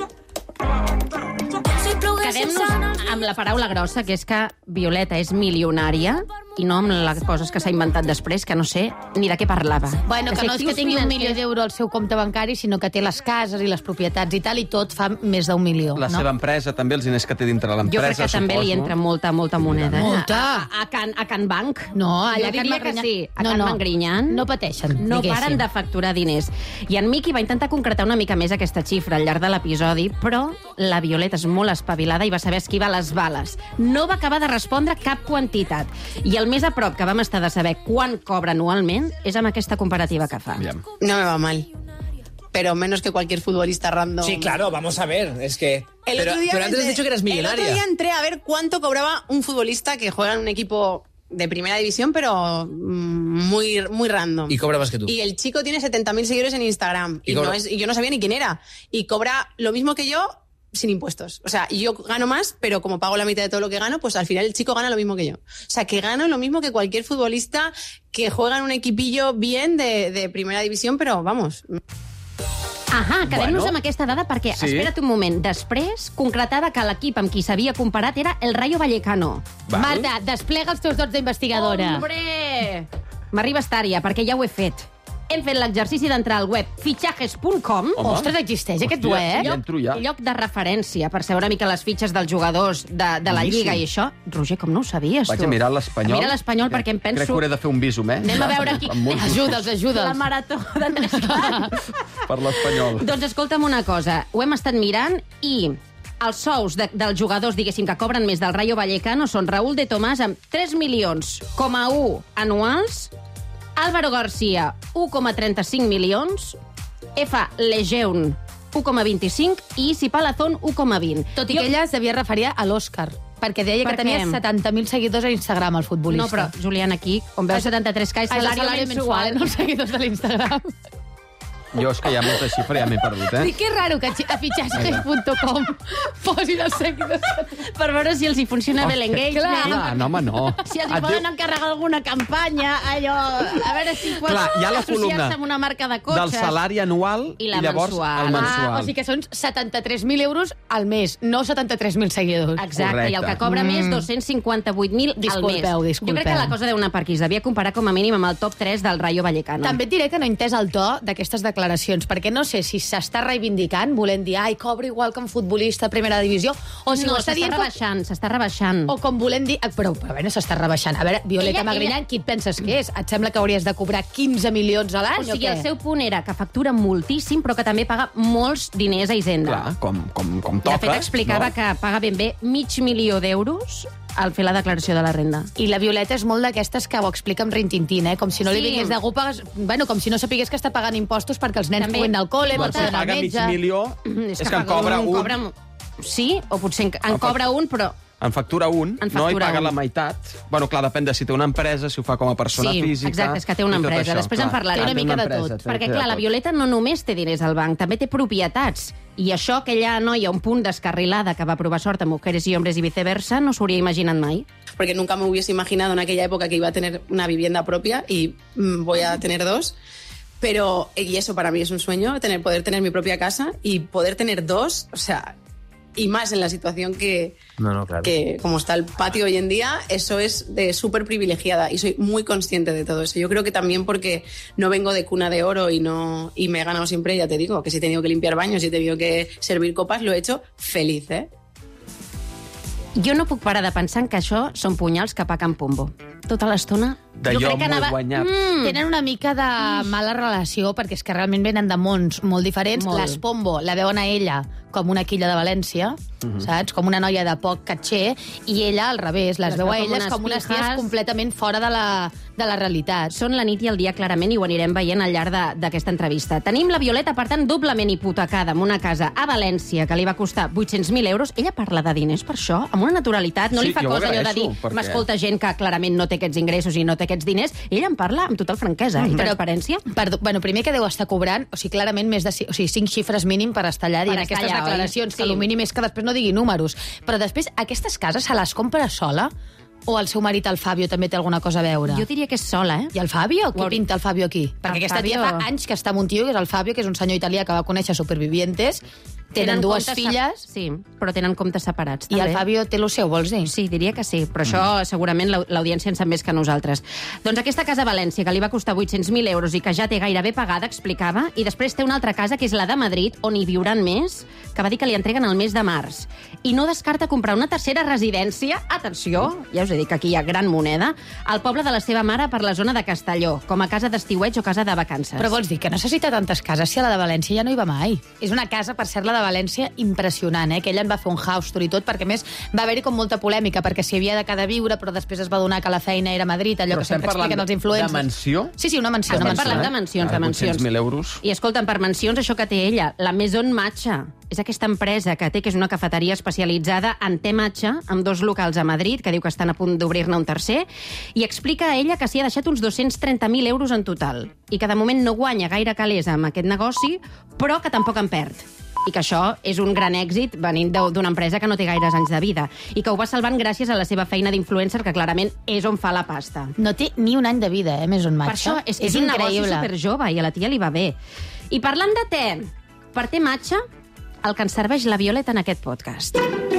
Si plogués Quedem-nos amb la paraula grossa, que és que Violeta és milionària, i no amb les coses que s'ha inventat després, que no sé ni de què parlava. Bueno, que De no és que actius tingui un financers. milió d'euros al seu compte bancari, sinó que té les cases i les propietats i tal, i tot fa més d'un milió. La no? seva empresa, també, els diners que té dintre Jo l'empresa, crec que també li suposo. entra molta, molta moneda. eh? Molta. A, a, Can, a Can Banc. No, allà jo diria que Can sí. A no, Can no. Mangrinyan. No pateixen, No diguéssim. paren de facturar diners. I en Miqui va intentar concretar una mica més aquesta xifra al llarg de l'episodi, però la Violeta és molt espavilada i va saber esquivar les bales. No va acabar de respondre cap quantitat. I el més a prop que vam estar de saber quan cobra anualment és amb aquesta comparativa que fa. Aviam. No me va mal. Pero menos que cualquier futbolista random. Sí, claro, vamos a ver. Es que... El pero, otro día pero antes has entré- dicho que eras El millonaria. otro día entré a ver cuánto cobraba un futbolista que juega en un equipo de primera división, pero mm, muy, muy random. Y cobra más que tú. Y el chico tiene setenta mil seguidores en Instagram. Y Y, cobra- no es, y yo no sabía ni quién era. Y cobra lo mismo que yo sin impuestos. O sea, yo gano más, pero como pago la mitad de todo lo que gano, pues al final el chico gana lo mismo que yo. O sea, que gano lo mismo que cualquier futbolista que juega en un equipillo bien de, de primera división, pero vamos... Ahà, quedem-nos Bueno. amb aquesta dada perquè, Sí. espera't un moment, després concretava que l'equip amb qui s'havia comparat era el Rayo Vallecano. Val. Marta, desplega els teus dots d'investigadora. Hombre! M'arribes tard ja, perquè ja ho he fet. Hem fet l'exercici d'entrar al web fitxajes punt com, Home. Ostres, existeix aquest Hòstia, web? ja entro ja. lloc de referència per saber una mica les fitxes dels jugadors de, de la Boníssim. Lliga i això. Roger, com no ho sabies, Vaig tu? a mirar l'Espanyol. Mira l'Espanyol Crec- perquè em penso... Crec que hauré de fer un visum, eh? Anem a veure aquí. Amb molts Ajuda'ls, La ajuda'ls. marató de tres anys. per l'Espanyol. Doncs escolta'm una cosa, ho hem estat mirant i els sous de, dels jugadors, diguéssim, que cobren més del Rayo Vallecano són Raúl de Tomàs amb tres milions coma un anuals, Álvaro García, un coma trenta-cinc milions, F. Lejeune, un coma vint-i-cinc i Isi Palazón, un coma vint. Tot i que ella es devia referir a l'Òscar, perquè deia Per que tenia què? setanta mil seguidors a Instagram, el futbolista. No, però, Julián, aquí, on veus setanta-tres K, és Ai, salari, salari mensual, mensual. no els seguidors de l'Instagram. Jo és que hi ha molta xifra, ja m'he perdut, eh? Dic que és raro que a fitxajes punt com posin els seguidors. Per veure si els hi funciona bé Hòstia, l'engagement. Clar, no, home, no. Si els hi Et poden diu- encarregar alguna campanya, allò... A veure si pot Clar, hi ha la columna associar-se amb una marca de cotxes. del salari anual I i, la llavors mensual. el mensual. Ah, o sigui que són setanta-tres mil euros al mes, no setanta-tres mil seguidors. Exacte, Correcte. i el que cobra més, dos-cents cinquanta-vuit mil al mes. Disculpeu, disculpeu. Jo crec que la cosa deu anar per aquí. Es devia comparar com a mínim amb el top tres del Rayo Vallecano. També et diré que no he entès el to d'aquestes declaracions, perquè no sé si s'està reivindicant, volent dir, ai, cobra igual que un futbolista de primera divisió, o si no, ho està s'està dient com, rebaixant, s'està rebaixant. o com volent dir... ah, Però, però bueno, s'està rebaixant. A veure, Violeta Ella- Magriñán, ella- qui et penses que és? Et sembla que hauries de cobrar quinze milions a l'any O sigui, o el què? seu punt era que factura moltíssim, però que també paga molts diners a Hisenda. Clar, com, com, com De toca. fet, explicava no? que paga ben bé mig milió d'euros al fer la declaració de la renda. I la Violeta és molt d'aquestes que ho explica amb rintintín, eh? Com si no li Sí. vingués de gust, pagues... bueno, com si no sapigués que està pagant impostos perquè els nens També. puguin anar al col·le, Però per si poder anar al paga mig metge... milió, Mm, és, que en cobra un, Cobra... Sí, o potser en, en cobra un, però... en factura un, En no? I factura paga un. la meitat. Bueno, clar, depèn de si té una empresa, si ho fa com a persona Sí, física... exacte, és que té una i tot empresa. això, Després clar. en parlarem. Té Una mica una de empresa, tot. té- Perquè, té de clar, la tot. Violeta no només té diners al banc, també té propietats. I això, aquella noia, un punt descarrilada que va provar sort a Mujeres y Hombres y viceversa, no s'hauria imaginat mai. Porque nunca me hubiese imaginado en aquella época que iba a tener una vivienda propia y mm, voy a tener dos. Pero, y eso para mí es un sueño, tener, poder tener mi propia casa y poder tener dos, o sea, y más en la situación que, No, no, claro. que como está el patio hoy en día, eso es de súper privilegiada y soy muy consciente de todo eso. Yo creo que también porque no vengo de cuna de oro y no y me he ganado siempre, ya te digo, que si he tenido que limpiar baños, si he tenido que servir copas, lo he hecho feliz, ¿eh? Jo no puc parar de pensar que això són punyals cap a Can Pombo. Tota l'estona... D'allò jo crec que m'ho he anava... guanyat. Mm, Tenen una mica de mala relació perquè és que realment venen de mons molt diferents. Molt. Les Pombo la veuen a ella com una quilla de València, Mhm. saps? Com una noia de poc caché, i ella al revés, les, Les veu a veu com elles unes com unes ties pijas. completament fora de la, de la realitat. Són la nit i el dia clarament i ho anirem veient al llarg de- d'aquesta entrevista. Tenim la Violeta, per tant, doblement hipotecada amb una casa a València que li va costar vuit-cents mil euros. Ella parla de diners per això, amb una naturalitat. No Sí, li fa jo ho cosa allò de agraeixo, dir perquè- m'escolta gent que clarament no té aquests ingressos i no té aquests diners. Ella en parla amb total franquesa i Però- transparència. Perdó, bueno, primer que deu estar cobrant, o sigui, clarament més de ci- o sigui, cinc xifres mínim per estar allà dient Per estar aquestes allà, oi? declaracions, que Sí. el mínim és que després no digui números. Però després, aquestes cases se les compra sola? O el seu marit, el Fabio, també té alguna cosa a veure? Jo diria que és sola, eh? I el Fabio? Què Ho hauria- pinta el Fabio aquí? Perquè El aquesta tia Fabio- fa anys que està amb un tio, que és el Fabio, que és un senyor italià que va conèixer a Supervivientes. Tenen dues comptes filles. sep- Sí, però tenen comptes separats. I el també. Fabio té lo seu, vols dir? Sí, diria que sí, però això segurament l'au- l'audiència en sap més que nosaltres. Doncs aquesta casa a València, que li va costar vuit-cents mil euros i que ja té gairebé pagada, explicava, i després té una altra casa, que és la de Madrid, on hi viuran més, que va dir que li entreguen el mes de març. I no descarta comprar una tercera residència, atenció, ja us he dit que aquí hi ha gran moneda, al poble de la seva mare per la zona de Castelló, com a casa d'estiueig o casa de vacances. Però vols dir que necessita tantes cases si a la de València ja no hi va mai? És una casa, per ser la de València, impressionant, eh? Que ella en va fer un house tour i tot, perquè a més va haver-hi com molta polèmica, perquè s'hi havia de quedar a viure, però després es va donar que la feina era a Madrid, allò Però que estem sempre parlant expliquen els de influencers. mansió? Sí, sí, una mansió. Estem Una mansió. parlant de mansions, de mansions. vuit-cents mil euros. I escolta'm, per mansions, això que té ella, la Maison Matcha, és aquesta empresa que té, que és una cafeteria especialitzada en té matcha, amb dos locals a Madrid, que diu que estan a punt d'obrir-ne un tercer, i explica a ella que s'hi ha deixat uns dos-cents trenta mil euros en total, i que de moment no guanya gaire calés amb aquest negoci, però que tampoc en perd. I que això és un gran èxit venint de- d'una empresa que no té gaires anys de vida, i que ho va salvant gràcies a la seva feina d'influencer, que clarament és on fa la pasta. No té ni un any de vida, eh, més on Per matxa. això és, és, és un negoci superjove i a la tia li va bé. I parlant de te, per té matxa, el que ens serveix la Violeta en aquest podcast.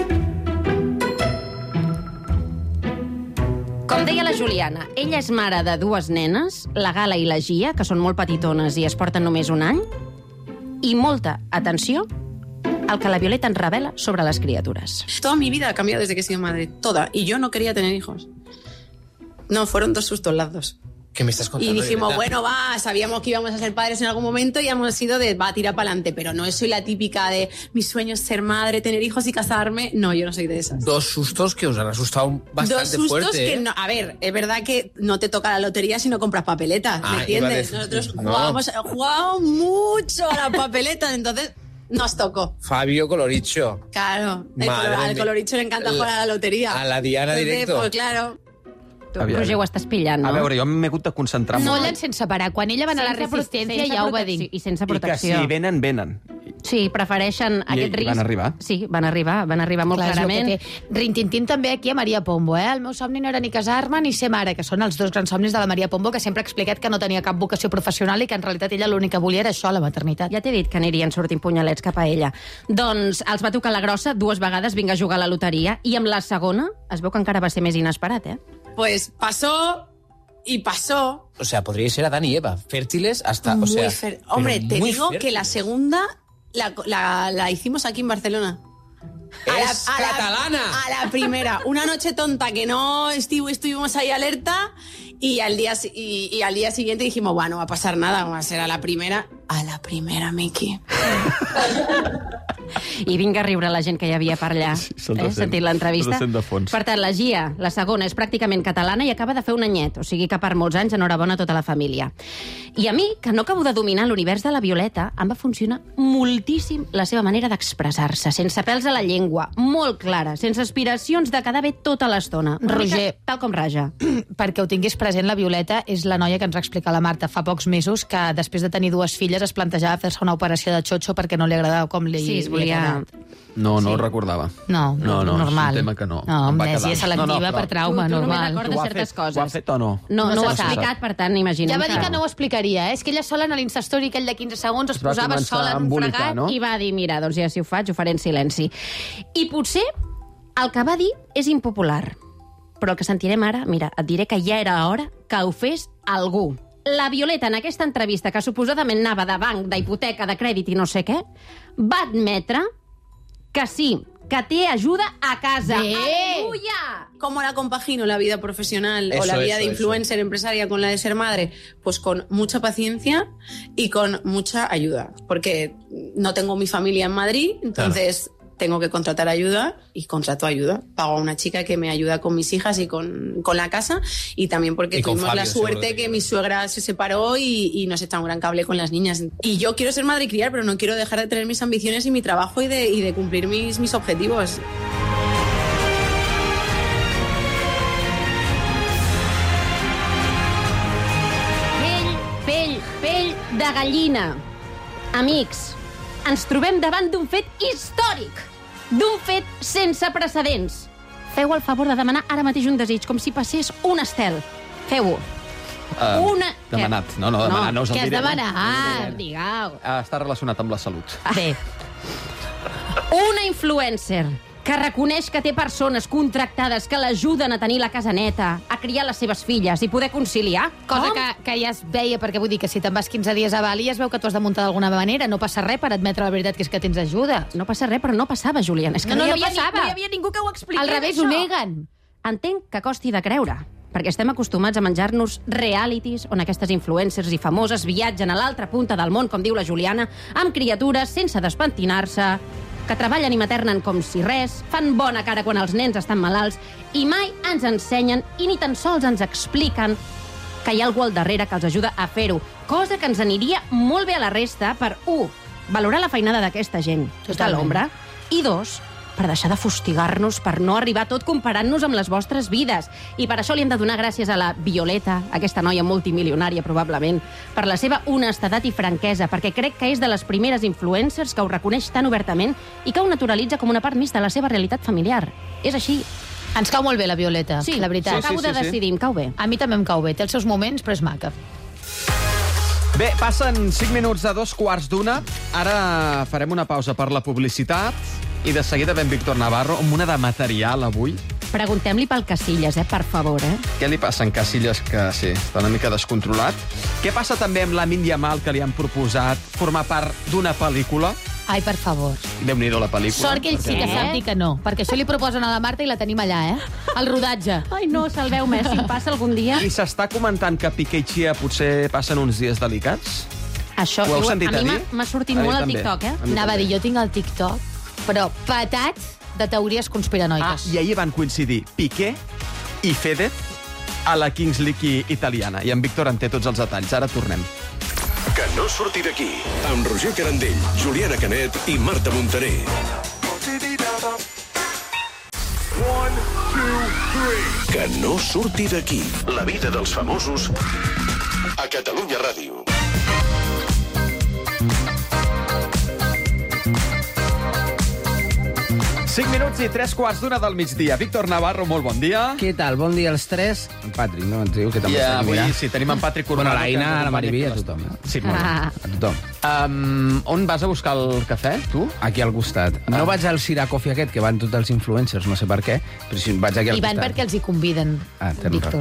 Com deia la Juliana, ella és mare de dues nenes, la Gala i la Gia, que són molt petitones i es porten només un any, i molta atenció al que la Violeta ens revela sobre les criatures. Toda mi vida ha cambiado desde que he sido madre, toda, y yo no quería tener hijos. No, fueron dos sustos las dos. ¿Qué me estás contando? Y dijimos, Violeta? bueno, va, sabíamos que íbamos a ser padres en algún momento y hemos sido de, va, tira para adelante, pero no soy la típica de, mi sueño es ser madre, tener hijos y casarme. No, yo no soy de esas. Dos sustos que os han asustado bastante Dos sustos fuerte, que, ¿eh? no, a ver, es verdad que no te toca la lotería si no compras papeletas, ¿me Ah, entiendes? iba a decir- Nosotros no. jugábamos, jugábamos mucho a las papeletas, entonces nos tocó. Fabio Coloricho. Claro, el Madre color- al mía. coloricho le encanta La- jugar a la lotería. a la Diana Entonces, directo. Pues claro. Tu, Aviam. Roger, ho estàs pillant, no? A veure, jo m'he hagut de concentrar molt. Follen sense parar. Quan ella va anar a la Sense pro- resistència sense ja ho va protecció- dir. I sense I que protecció. si venen, venen. Sí, prefereixen aquest i risc. van arribar. Sí, van arribar, van arribar molt Clar, és el clarament. que té. Rintintín també aquí a Maria Pombo, eh? El meu somni no era ni casar-me ni ser mare, que són els dos grans somnis de la Maria Pombo, que sempre ha explicat que no tenia cap vocació professional i que en realitat ella l'únic que volia era això, la maternitat. Ja t'he dit que anirien sortint punyalets cap a ella. Doncs els va tocar la grossa dues vegades, vinga a jugar a la loteria, i amb la segona es veu que encara va ser més inesperat, eh? Pues pasó y pasó. O sea, podríais ser Adán y Eva, fértiles hasta... Muy o sea, fer- pero Hombre, te muy digo que fértiles. la segunda la, la, la hicimos aquí en Barcelona. ¡Es catalana! A la primera. Una noche tonta que no estu- estuvimos ahí alerta y al, día, si- y, y al día siguiente dijimos, bueno, no va a pasar nada, va a ser a la primera. A la primera, Miki. I vinga a riure la gent que hi havia per allà. Sí, se'l eh? ressent. Sentit l'entrevista. Se'l ressent de fons. Per tant, la Gia, la segona, és pràcticament catalana i acaba de fer un anyet, o sigui que per molts anys enhorabona a tota la família. I a mi, que no acabo de dominar l'univers de la Violeta, em va funcionar moltíssim la seva manera d'expressar-se, sense pèls a la llengua, molt clara, sense aspiracions de quedar bé tota l'estona. Una mica Roger. tal com raja. Perquè ho tinguis present, la Violeta és la noia que ens va explicar la Marta fa pocs mesos que després de tenir dues filles es plantejava fer-se una operació de xotxo perquè no li agradava com li, Sí, es li volia... havia quedat. No, no Sí. ho recordava. No, No, no, normal. és un tema que no. No, Em va amnèsia quedar. selectiva No, no, però- per trauma, Tu- tu només normal. recordes Ho ha certes fet- coses. Ho ha fet o no? No, no, No ho ha se sap. explicat, per tant, imaginem Ja va dir que... que no ho explicaria, eh? És que ella sola en l'Instastory aquell de quinze segons es, Es va posava començar sola a en un embolicar, fregat no? I va dir, mira, doncs ja si ho faig, ho faré en silenci. I potser el que va dir és impopular. Però el que sentirem ara, mira, et diré que ja era hora que ho fes algú. La Violeta, en aquesta entrevista, que suposadament anava de banc, d'hipoteca, de crèdit i no sé què, va admetre que sí, que té ajuda a casa. Bé. Aleluia! ¿Cómo la compagino la vida profesional o Eso, la vida eso, de influencer empresaria con la de ser madre? Pues con mucha paciencia y con mucha ayuda. Porque no tengo mi familia en Madrid, entonces tengo que contratar ayuda y contrato ayuda. Pago a una chica que me ayuda con mis hijas y con, con la casa y también porque Y con tuvimos Fabio, la seguro suerte que que ayuda. mi suegra se separó y, y nos echa un gran cable con las niñas. Y yo quiero ser madre y criar, pero no quiero dejar de tener mis ambiciones y mi trabajo y de, y de cumplir mis, mis objetivos. Pell, pell, pell de gallina. Amics, ens trobem davant d'un fet històric, d'un fet sense precedents. Feu el favor de demanar ara mateix un desig, com si passés un estel. Feu-ho. Uh, Una... Demanat. No, no, demanat no us el Què has diré. demanat? Digueu. Ah, està relacionat amb la salut. Bé, Una influencer que reconeix que té persones contractades que l'ajuden a tenir la casa neta, a criar les seves filles i poder conciliar. cosa Com? que, que ja es veia, perquè vull dir que si te'n vas quinze dies a Bali es veu que tu has de muntar d'alguna manera. No passa res per admetre la veritat, que és que tens ajuda. No passa res, però no passava, Julián. És que No, no, hi no havia, passava. Ni, no hi havia ningú que ho expliqués, Al revés, això. ho neguen. Entenc que costi de creure, perquè estem acostumats a menjar-nos realities on aquestes influencers i famoses viatgen a l'altra punta del món, com diu la Juliana, amb criatures sense despentinar-se, que treballen i maternen com si res, fan bona cara quan els nens estan malalts i mai ens ensenyen i ni tan sols ens expliquen que hi ha algú al darrere que els ajuda a fer-ho, cosa que ens aniria molt bé a la resta per, un, valorar la feinada d'aquesta gent, que està a Totalment. l'ombra, i dos, per deixar de fustigar-nos, per no arribar tot comparant-nos amb les vostres vides. I per això li hem de donar gràcies a la Violeta, aquesta noia multimilionària, probablement, per la seva honestedat i franquesa, perquè crec que és de les primeres influencers que ho reconeix tan obertament i que ho naturalitza com una part més de la seva realitat familiar. És així. Ens cau molt bé la Violeta, la veritat. acabo sí, de sí, sí. decidir, em cau bé. A mi també em cau bé. Té els seus moments, però és maca. Bé, passen cinc minuts de dos quarts d'una. Ara farem una pausa per la publicitat i de seguida ve en Víctor Navarro amb una de material avui. Preguntem-li pel Casillas, eh, per favor, eh? Què li passa en Casillas, que sí, està una mica descontrolat? Què passa també amb Lamine Yamal, que li han proposat formar part d'una pel·lícula? Ai, per favor. Déu-n'hi-do la pel·lícula. Sort que ell sí que sap dir que no, perquè això li proposen a la Marta i la tenim allà, eh? El rodatge. Ai, no, salveu Messi, em passa algun dia. I s'està comentant que Piqué i Chia potser passen uns dies delicats? Això, Ho heu sentit a a mi dir? m'ha- m'ha sortit A mi molt al també. TikTok, eh? A mi Anava a també. dir, jo tinc el TikTok, però patat de teories Ah, conspiranoiques. i ahir van coincidir Piqué i Fede a la Kings League italiana. I en Víctor en té tots els detalls. Ara tornem. Que no surti d'aquí, amb Roger Carandell, Juliana Canet i Marta Montaner. Que no surti d'aquí, la vida dels famosos a Catalunya Ràdio. cinc minuts i tres quarts d'una del migdia. Víctor Navarro, molt bon dia. Què tal? Bon dia als tres. En Patrick, no? Ens diu que també I està aquí avui mirant. sí, tenim en Patrick Urbano. Bueno, l'Aina, que ens la Maribí, a acompanya tothom. aquí eh? Sí, molt bé. Ah. A tothom. Um, on vas a buscar el cafè, tu? Aquí al costat. Ah. No vaig al Sira Coffee aquest, que van tots els influencers, no sé per què, però si vaig aquí al I van costat. perquè els hi conviden, Ah, tens Víctor.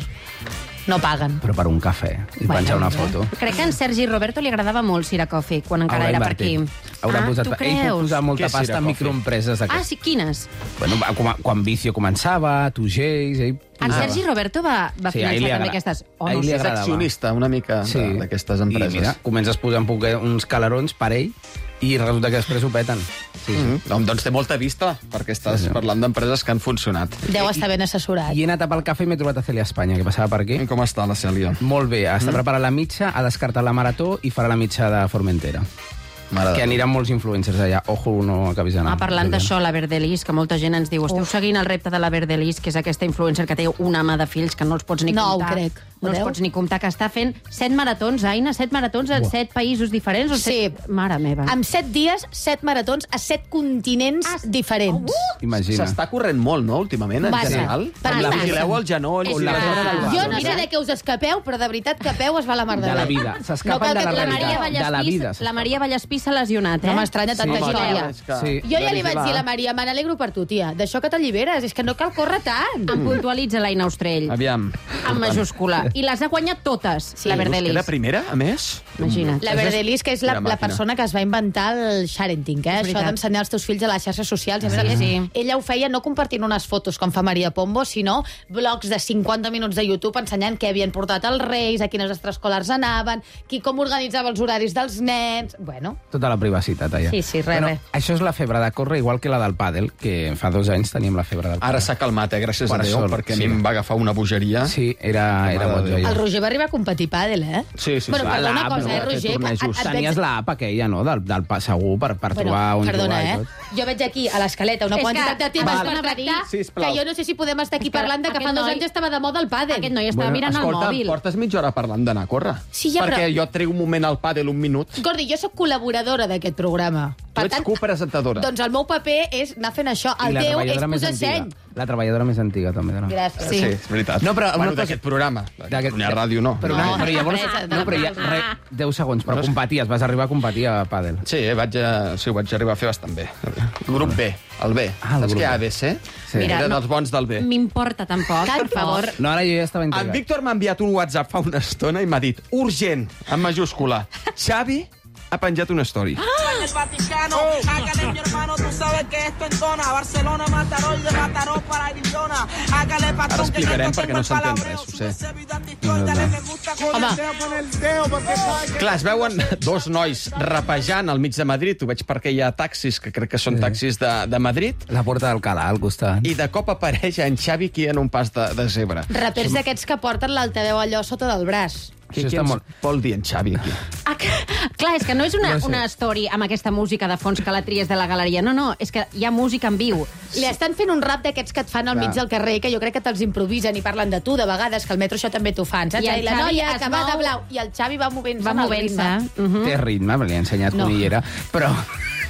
No paguen. Però per un cafè. I Bueno, penjar una doncs, foto. Crec que a en Sergi Roberto li agradava molt Sira Coffee, quan encara Haurà era per aquí. invertit. Haurà ah, posat, tu ell pot creus? posar molta Què és pasta Sira en Coffee? microempreses Ah, d'aquestes. sí, quines? Bueno, va- quan, quan Vicio començava, tu Geis... Ell En posava. Sergi Roberto va, va Sí, a ell finançar li també agra- aquestes... a ell no li sé. És agradava. accionista una mica Sí. de- d'aquestes empreses. I mira, comences posant poque- uns calarons per ell i resulta que després ho peten. Sí, sí. Mm -hmm. Doncs té molta vista, perquè estàs Sí, sí. parlant d'empreses que han funcionat. Deu estar ben assessorat. I he anat a pel cafè i m'he trobat a Celia Espanya, que passava per aquí. I com està la Cèlia? Molt bé, està preparant la mitja, ha descartat la marató i farà la mitja de Formentera. Mare Que de- aniran molts influencers allà. Ojo, no acabis d'anar. Ah, parlant d'això, la Verdelis, que molta gent ens diu, esteu seguint el repte de la Verdelis, que és aquesta influencer que té una mà de fills que no els pots ni No, ho comptar. crec. No Ho els veu? pots ni comptar, que està fent set maratons, Aina, set maratons en set països diferents. O Sí. set... Mare meva. Amb set dies, set maratons a set continents Ah, diferents. Imagina. S'està corrent molt, no, últimament, en Massa. general? Per la massa. vigileu al genoll. És i la que- torre del Jo bar. no sé de què us escapeu, però de veritat capeu es va la mar de De la bé. vida. No S'escapen cal de que la et La la Maria realitat. Maria De la Vallespí, vida. la Maria Vallespí s'ha lesionat, eh? No m'estranya tanta Sí, història. és que- Sí. Jo ja li vaig vigilar. dir a la Maria, me n'alegro per tu, tia. D'això que t'alliberes, és que no cal córrer tant. Em puntualitza l'Aina Ostrell, Aviam. en majúscula. I les ha guanyat totes, Sí. la Era Verdelis. primera, a més? Imagina't. La Verdelis, que és la, Era la màquina. persona que es va inventar el sharenting, eh? És Això veritat. d'ensenyar els teus fills a les xarxes socials. I a més a Sí, més, sí. ella ho feia no compartint unes fotos com fa Maria Pombo, sinó blogs de cinquanta minuts de YouTube ensenyant què havien portat els reis, a quines extraescolars anaven, qui com organitzava els horaris dels nens... Bueno, Tota la privacitat, allà. Sí, sí, res, res. Això és la febre de córrer, igual que la del pàdel, que fa dos anys teníem la febre del pàdel. Ara s'ha calmat, eh? Gràcies Per a Déu, sort, perquè a sí. mi em va agafar una bogeria. Sí, era, era Mare de boig, Déu. allò. el Roger va arribar a competir pàdel, eh? Sí, sí, bueno, sí. perdona una L'app, cosa, no? eh, Fer Roger? tornejos. Et- et Tenies veig- l'app aquella, no?, del, del pa segur per, per trobar on perdona, jugar eh? i tot. Jo veig aquí, a l'escaleta, una És quantitat que de temes abans per anava a dir- tractar, Sisplau. que jo no sé si podem estar aquí És que parlant de que aquest fa dos noi- anys estava de moda el pàdel. Aquest noi estava Bueno, mirant Escolta, el mòbil. portes mitja hora parlant d'anar a córrer. Sí, ja, perquè però- jo et trec un moment al pàdel, un minut. Gordi, jo sóc col·laboradora d'aquest programa. Tu ets copresentadora. Doncs el meu paper és anar fent això. I El la teu és treballadora més posar antiga. seny. La treballadora més antiga, també. De la... Gràcies. Sí, és veritat. No, però una bueno, cosa- d'aquest programa. D'aquest- Catalunya Ràdio no. Però, No, no, però llavors... empresa, No, però ja, re, deu segons, però competies, vas arribar a competir a pàdel. Sí, eh, vaig, a, sí, ho vaig arribar a fer bastant bé. Grup B, el B. Ah, el Saps grup què hi ha B. A B C? Sí. Mira, Era no- dels bons del B. M'importa tampoc, Tant per favor. No, ara jo ja estava En intrigat. Víctor m'ha enviat un WhatsApp fa una estona i m'ha dit urgent, en majúscula. Xavi ha penjat una story. El Vaticano, hágale mi hermano, tú sabes que esto entona. Barcelona, Mataró y de Mataró para Arizona. Hágale Ara patrón que explicarem esto perquè tengo no el s'entén palabreo. res, ho sé. Sube ese video a TikTok, dale me gusta con Home. el dedo, pon el dedo, porque sabe que- Clar, es veuen dos nois rapejant al mig de Madrid. Ho veig perquè hi ha taxis, que crec que són taxis de, de Madrid. La porta d'Alcalà, al costat. I de cop apareix en Xavi aquí en un pas de, de zebra. Rapers d'aquests que porten l'altaveu allò sota del braç. Què, Això què està ens molt- vol dir en Xavi aquí? Ah, que, clar, és que no és una, No sé. una story amb aquesta música de fons que la tries de la galeria. No, no, és que hi ha música en viu. Li estan fent un rap d'aquests que et fan al Clar. mig del carrer, que jo crec que te'ls improvisen i parlen de tu, de vegades, que al metro això també t'ho fan, saps? I el I la Xavi noia es que va mou- de blau, i el Xavi va movent-se Va amb el movent-se. ritme. Uh -huh. Té ritme, me l'he ensenyat No. conillera, però...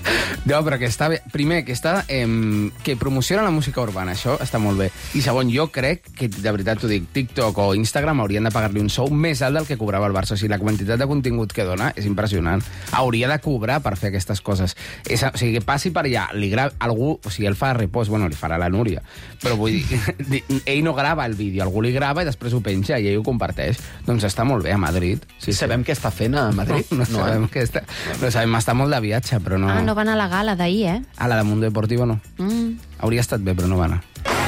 No, però que està bé. Primer, que, està, eh, que promociona la música urbana, això està molt bé. I segon, jo crec que, de veritat t'ho dic, TikTok o Instagram haurien de pagar-li un sou més alt del que cobrava el Barça. O sigui, la quantitat de contingut que dona és impressionant. Hauria de cobrar per fer aquestes coses. És, o sigui, que passi per allà, li grava algú, o sigui, ell fa repost, bueno, li farà la Núria, però vull dir, ell no grava el vídeo, algú li grava i després ho penja i ell ho comparteix. Doncs està molt bé a Madrid. Sí, sabem sí. què està fent a Madrid? No, no, no sabem què està... No sabem, està molt de viatge, però no... Ah, no van a la gala d'ahir, eh? A la de Mundo Deportivo no. Mm. Hauria estat bé, però no va anar.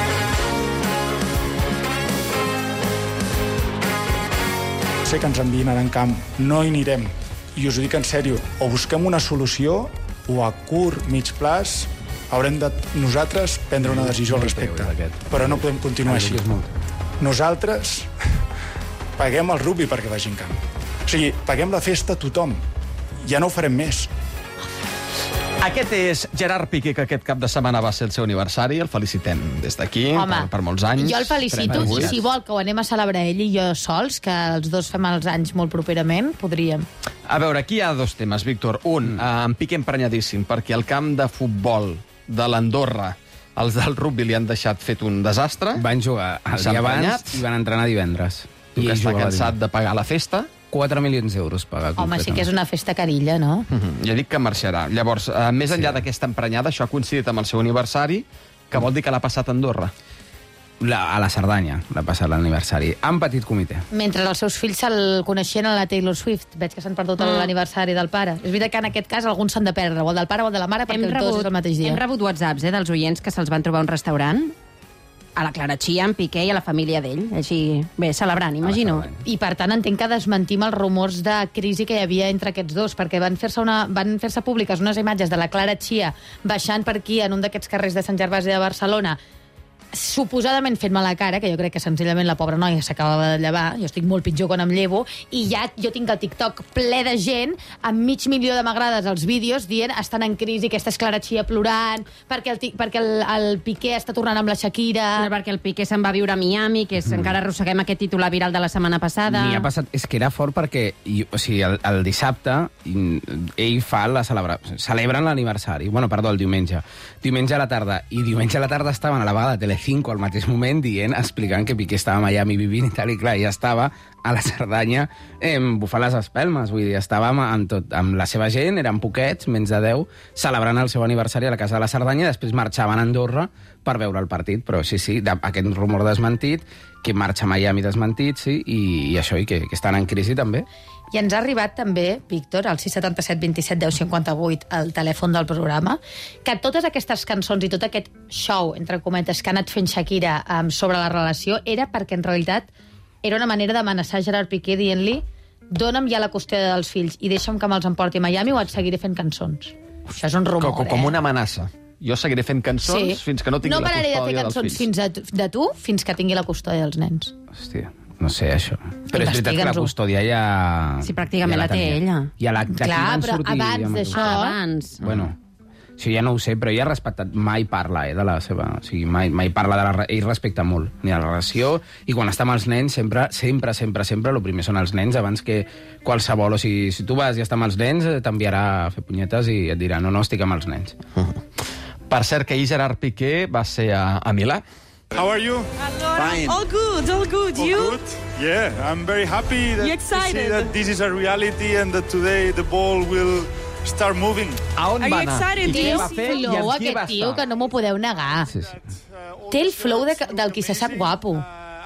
Sé que ens envien ara en camp, no hi anirem. I us ho dic en sèrio, o busquem una solució, o a curt, mig plaç, haurem de nosaltres prendre una decisió al respecte. Però no podem continuar així. Nosaltres paguem el rugby perquè vagi en camp. O sigui, paguem la festa a tothom. Ja no ho farem més. Aquest és Gerard Piqué, que aquest cap de setmana va ser el seu aniversari. El felicitem des d'aquí, per, per molts anys. Jo el felicito, i si vol que ho anem a celebrar ell i jo sols, que els dos fem els anys molt properament, podríem. A veure, aquí hi ha dos temes, Víctor. Un, mm. eh, en Piqué emprenyadíssim, perquè el camp de futbol de l'Andorra, els del rugby li han deixat fet un desastre. Van jugar el dia abans i van entrenar divendres. Tu que està cansat de pagar la festa. quatre milions d'euros pagar. Home, sí que és una festa carilla, no? Uh-huh. Ja dic que marxarà. Llavors, eh, més enllà sí. d'aquesta emprenyada, això ha coincidit amb el seu aniversari, que vol dir que l'ha passat a Andorra. La, a la Cerdanya l'ha passat l'aniversari, en petit comitè. Mentre els seus fills se'l coneixien a la Taylor Swift. Veig que s'han perdut mm. l'aniversari del pare. És veritat que en aquest cas alguns s'han de perdre, o el del pare o el de la mare, perquè hem tots rebut, és el mateix dia. Hem rebut whatsapps eh, dels oients que se'ls van trobar a un restaurant, a la Clara Chia, en Piqué i a la família d'ell. Així, bé, celebrant, imagino. I per tant entenc que desmentim els rumors de crisi que hi havia entre aquests dos, perquè van fer-se una, van fer-se públiques unes imatges de la Clara Chia baixant per aquí en un d'aquests carrers de Sant Gervasi de Barcelona, suposadament fent mala cara, que jo crec que senzillament la pobra noia s'acabava de llevar, jo estic molt pitjor quan em llevo, i ja jo tinc el TikTok ple de gent amb mig milió de m'agrades als vídeos dient estan en crisi, aquesta és Clara Chia plorant, perquè el, perquè el, el Piqué està tornant amb la Shakira... No, perquè el Piqué se'n va viure a Miami, que és, mm. encara arrosseguem aquest titular viral de la setmana passada. M'hi ha passat... És que era fort perquè, i, o sigui, el, el dissabte ell fa la celebració, celebren l'aniversari, bueno, perdó, el diumenge. Diumenge a la tarda, i diumenge a la tarda estaven a la vaga de Telecinco al mateix moment dient, explicant que Piqué estava a Miami vivint i tal, i clar, ja estava a la Cerdanya eh, bufant les espelmes, vull dir, estàvem amb, tot, amb la seva gent, eren poquets, menys de deu, celebrant el seu aniversari a la casa de la Cerdanya, i després marxaven a Andorra per veure el partit, però sí, sí, de, aquest rumor desmentit, que marxa a Miami desmentit, sí, i, i això, i que, que estan en crisi també. I ens ha arribat també, Víctor, al sis setanta set vint set deu cinquanta vuit, el telèfon del programa, que totes aquestes cançons i tot aquest show, entre cometes, que ha anat fent Shakira um, sobre la relació, era perquè en realitat era una manera d'amenaçar Gerard Piqué dient-li dona'm ja la custòdia dels fills i deixa'm que me'ls emporti a Miami o et seguiré fent cançons. Això és un rumor, com, eh? Com una amenaça. Jo seguiré fent cançons sí. fins que no tingui no la custòdia dels fills. No pararé de fer cançons fins a, de tu fins que tingui la custòdia dels nens. Hòstia. No sé, això. Però és veritat que la custòdia ja... Sí, pràcticament ja la, la té ella. I a l'acte aquí van però sortir... abans d'això... Ah, abans. Bueno, sí, ja no ho sé, però ella ha respectat... Mai parla, eh, de la seva... O sigui, mai, mai parla de la... Ell respecta molt, ni la relació, i quan està amb els nens, sempre, sempre, sempre, sempre, el primer són els nens, abans que qualsevol... O sigui, si tu vas i està amb els nens, t'enviarà a fer punyetes i et dirà no, no, estic amb els nens. Per cert, que ahir Gerard Piqué va ser a, a Milà. How are you? Fine. All good, all good. All you? Good? Yeah, I'm very happy that you excited? to see that this is a reality and that today the ball will start moving. A on Are va anar? I què va fer? I amb qui va estar? Tio, que no m'ho podeu negar. Sí, sí. Té el flow de, del qui se sap guapo.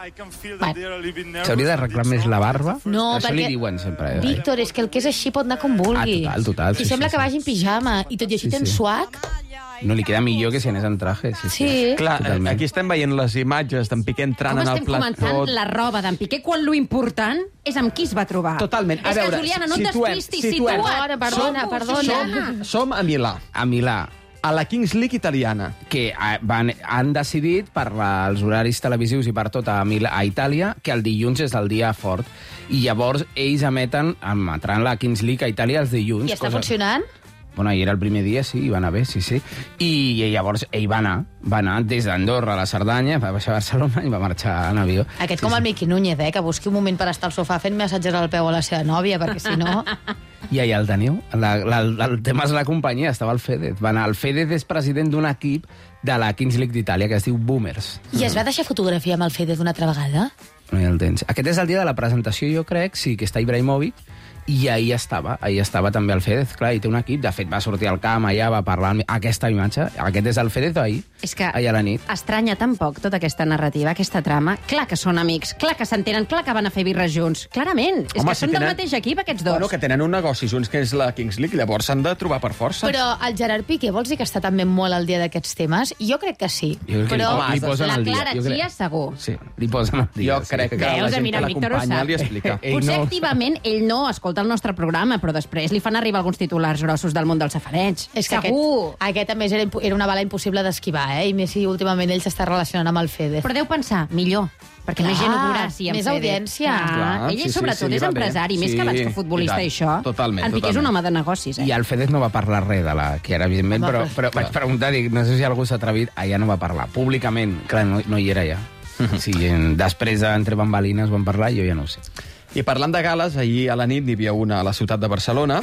S'hauria d'arreglar més la barba? No, això perquè... li diuen sempre. Eh? Víctor, és que el que és així pot anar com vulgui. Ah, total, total. I sí, sembla sí, que sí. vagi en pijama, i tot i així Sí, tens sí. suac. No li queda millor que si anés en traje. Sí, sí. Sí. Clar, Totalment. aquí estem veient les imatges d'en Piqué entrant Com en el estem plató. comentant la roba d'en Piqué quan lo important és amb qui es va trobar. Totalment. A és veure, que, Juliana, no et situem, despistis, situem. situa't. Perdona, perdona. Som, som a Milà. A Milà. A la Kings League italiana. Que eh, van, han decidit per la, els horaris televisius i per tot a, Milà, a Itàlia que el dilluns és el dia fort. I llavors ells emeten, emetran la Kings League a Itàlia els dilluns. I està cosa... funcionant? Bueno, ahir era el primer dia, sí, i va anar bé, sí, sí. I, i llavors ell va anar, va anar des d'Andorra a la Cerdanya, va baixar a Barcelona i va marxar en avió. Aquest sí, com sí. el Miqui Núñez, eh, que busqui un moment per estar al sofà fent massatges al peu a la seva nòvia, perquè si no... I allà el teniu. La, la, el tema és la companyia, estava el Fedez. Va anar, el Fedez és president d'un equip de la Kings League d'Itàlia, que es diu Boomers. I es va deixar fotografiar amb el Fedez una altra vegada? No hi ha el temps. Aquest és el dia de la presentació, jo crec, sí, que està Ibrahimovic, i ahir estava, ahir estava també el Fedez, clar, i té un equip, de fet va sortir al camp allà, va parlar amb aquesta imatge, aquest és el Fedez ahir, és que ahir a la nit. Estranya tampoc tota aquesta narrativa, aquesta trama. Clar que són amics, clar que s'entenen, clar que van a fer birres junts, clarament. És Home, que si són tenen... del mateix equip, aquests dos. Bueno, que tenen un negoci junts, que és la Kings League, llavors s'han de trobar per força. Però el Gerard Piqué, vols dir que està també molt al dia d'aquests temes? Jo crec que sí. Jo crec que però li, li posen la al dia. Clara Jo crec- Chia, segur. Sí, li posen al dia. Jo crec que Veus, la gent mira, que el Víctor ho l'acompanya sap. li explica. Ell Potser no. activament ell no escolta el nostre programa, però després li fan arribar alguns titulars grossos del món del safareig. És que segur. aquest, aquest, a més, era, impo- era una bala impossible d'esquivar, eh? I més si últimament ell s'està relacionant amb el Fedez. Però deu pensar, millor, perquè més Clar, gent ho veurà. Si més Fede. audiència. Clar, Clar, ell, sí, sí, sobretot, sí, li és va bé. empresari, més Sí, que abans que futbolista i i, tant. això. Totalment, En Piqué és un totalment. home de negocis, eh? I el Fedez no va parlar res de la Chiara, evidentment, Home, però, però- però vaig preguntar, dic, no sé si algú s'ha atrevit, allà no va parlar, públicament, clar, no, no hi era ja. Sí, en- després, entre bambalines, van parlar, jo ja no ho sé. I parlant de gales, ahir a la nit n'hi havia una a la ciutat de Barcelona.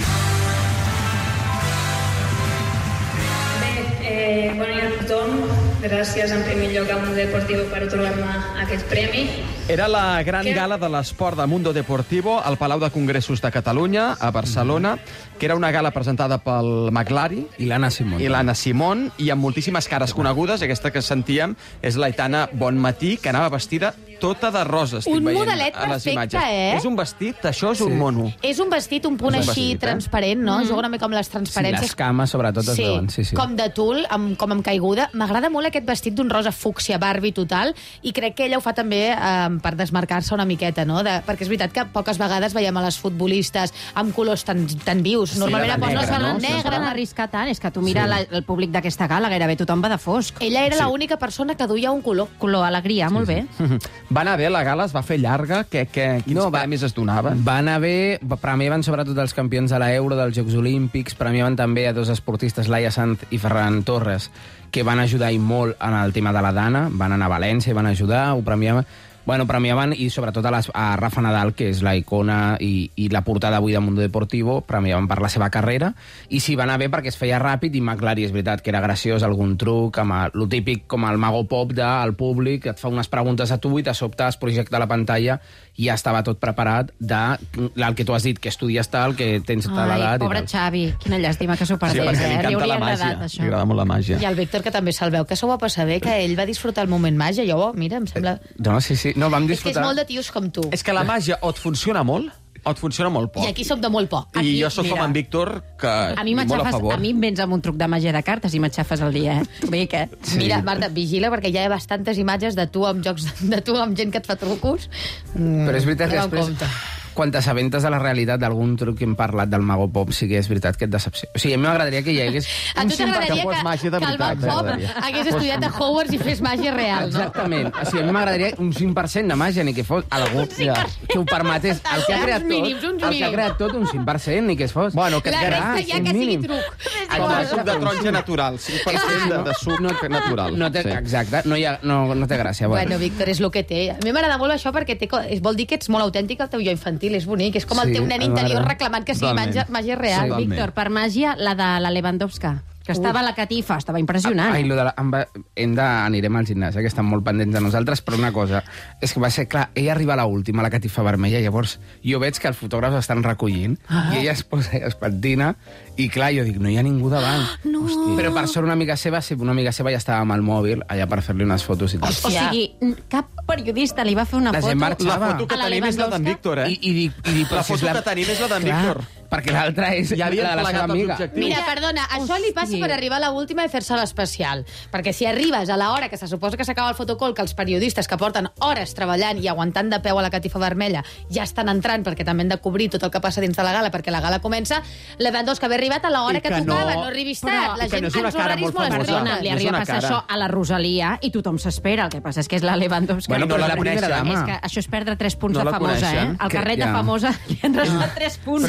Eh, bon dia a tothom. Gràcies en primer lloc a Mundo Deportivo per otorgar-me aquest premi. Era la gran Què? gala de l'esport de Mundo Deportivo al Palau de Congressos de Catalunya, a Barcelona, que era una gala presentada pel McLaren I l'Anna Simón. i l'Anna Simón, i amb moltíssimes cares conegudes. Aquesta que sentíem és l'Aitana Bonmatí, que anava vestida tota de rosa, estic Un veient modelet a les perfecte, imatges. eh? És un vestit, això és un mono. És un vestit, un punt És un així vestit, eh? transparent, no? Mm. Juga una mica amb les Sí, transparències. les cames, sobretot, es Sí, veuen. Sí, sí. com de tul, amb, com amb caiguda. M'agrada molt aquest vestit d'un rosa fúcsia, Barbie total, i crec que ella ho fa també eh, per desmarcar-se una miqueta, no? De, perquè és veritat que poques vegades veiem a les futbolistes amb colors tan, tan vius. Sí, Normalment de la posen negre, negre, no? no? Sí, No negre. van arriscar tant, és que tu mira Sí. la, el públic d'aquesta gala, gairebé tothom va de fosc. Ella era Sí. l'única persona que duia un color. Color, alegria, molt bé. Va anar bé, la gala es va fer llarga, que, que, quins No, no, va- premis es donaven? Va anar bé, premiaven sobretot els campions de l'Euro, dels Jocs Olímpics, premiaven també a dos esportistes, Laia Sanz i Ferran Torres, que van ajudar i molt en el tema de la Dana, van anar a València i van ajudar, ho premiaven... Bueno, premiaven, i sobretot a, les, a Rafa Nadal, que és la icona i, i la portada avui de Mundo Deportivo, premiaven per la seva carrera, i sí, va anar bé perquè es feia ràpid, i McLaren, és veritat, que era graciós, algun truc, amb el, lo típic com el mago pop del públic, et fa unes preguntes a tu i de sobte es projecta a la pantalla i ja estava tot preparat de el que tu has dit, que estudies tal, que tens tal Ai, edat... pobre i tal. Xavi, quina llàstima que s'ho Sí, perdés, perquè li eh? Li encanta hauria la agradat, màgia, això. li agrada molt la màgia. I el Víctor, que també se'l veu, que s'ho va passar bé, que ell va disfrutar el moment màgia. Jo, mira, em sembla... No, sí, sí, no, vam És que és disfrutar... molt de tios com tu. És que la màgia o et funciona molt o et funciona molt poc. I aquí som de molt poc. I Aquí, jo sóc com mira. en Víctor, que A mi molt a m'aixafes, favor. a mi em vens amb un truc de màgia de cartes i m'aixafes el dia, eh? Vull dir que... Sí. Mira, Marta, vigila, perquè ja hi ha bastantes imatges de tu amb jocs de tu amb gent que et fa trucos. Mm, Però és veritat que aneu amb després, compte. quan t'assabentes de la realitat d'algun truc que hem parlat del Mago Pop, sí que és veritat que et decepciona. O sigui, a mi m'agradaria que hi hagués... A un tu t'agradaria cinc per cent que, màgia de que el veritat, Van Pop m'agradaria. hagués estudiat a Hogwarts i fes màgia real, no? Exactament. O sigui, a mi m'agradaria un cinc per cent de màgia, ni que fos algú ja, que ho permetés. El que ha creat Uns mínims, tot, uns el que ha mínims. creat tot, un cinc per cent, ni que es fos. Bueno, que La et resta quedarà ja un que sigui mínim. truc. com el suc de taronja natural, cinc per cent de, de suc No, natural. No té, Sí. Exacte, no, hi ha, no, no té gràcia. Bueno, Víctor, és el que té. A mi m'agrada molt això perquè té, co- es vol dir que ets molt autèntic, el teu jo infantil, és bonic. És com el Sí, teu nen a interior veure. reclamant que sigui Totalment. màgia, màgia real. Sí. Totalment. Víctor, per màgia, la de la Lewandowska, que estava a la catifa, estava impressionant. Ai, lo de la, em va, hem de, anirem al gimnàs, eh, que estan molt pendents de nosaltres, però una cosa, és que va ser clar, ella arriba a l'última, a la catifa vermella, llavors jo veig que els fotògrafs estan recollint, ah. i ella es posa i es pentina, i clar, jo dic, no hi ha ningú davant. No. Hosti. Però per sort una amiga seva, sí, una amiga seva ja estava amb el mòbil, allà per fer-li unes fotos i tal. O sigui, cap periodista li va fer una La foto gent marxava. La foto que a la tenim és la d'en Lewandowska. Víctor, eh? I, i dic, i dic, La però si és foto que tenim és la d'en Clar, Víctor. perquè l'altra és Ja havien la de la seva plegat els amiga. objectius. Mira, perdona, això li passa per arribar a l'última i fer-se l'especial. Perquè si arribes a l'hora que se suposa que s'acaba el fotocol, que els periodistes que porten hores treballant i aguantant de peu a la catifa vermella ja estan entrant perquè també han de cobrir tot el que passa dins de la gala, perquè la gala comença, Lewandowski haver arribat a l'hora I que, que no- tocava, no arribis tard. Però- La i que gent no és una ens cara horaris molt molt famosa. estrictes. Perdona, li No és arriba una a passar cara. això a la Rosalia i tothom s'espera. El que passa és que és la Lewandowska. Bueno, però però la la primera coneixen. dama. És que això és perdre tres punts No de la famosa, coneixen? eh? Al Que- carret ja. de famosa li han restat tres punts. Però és la primera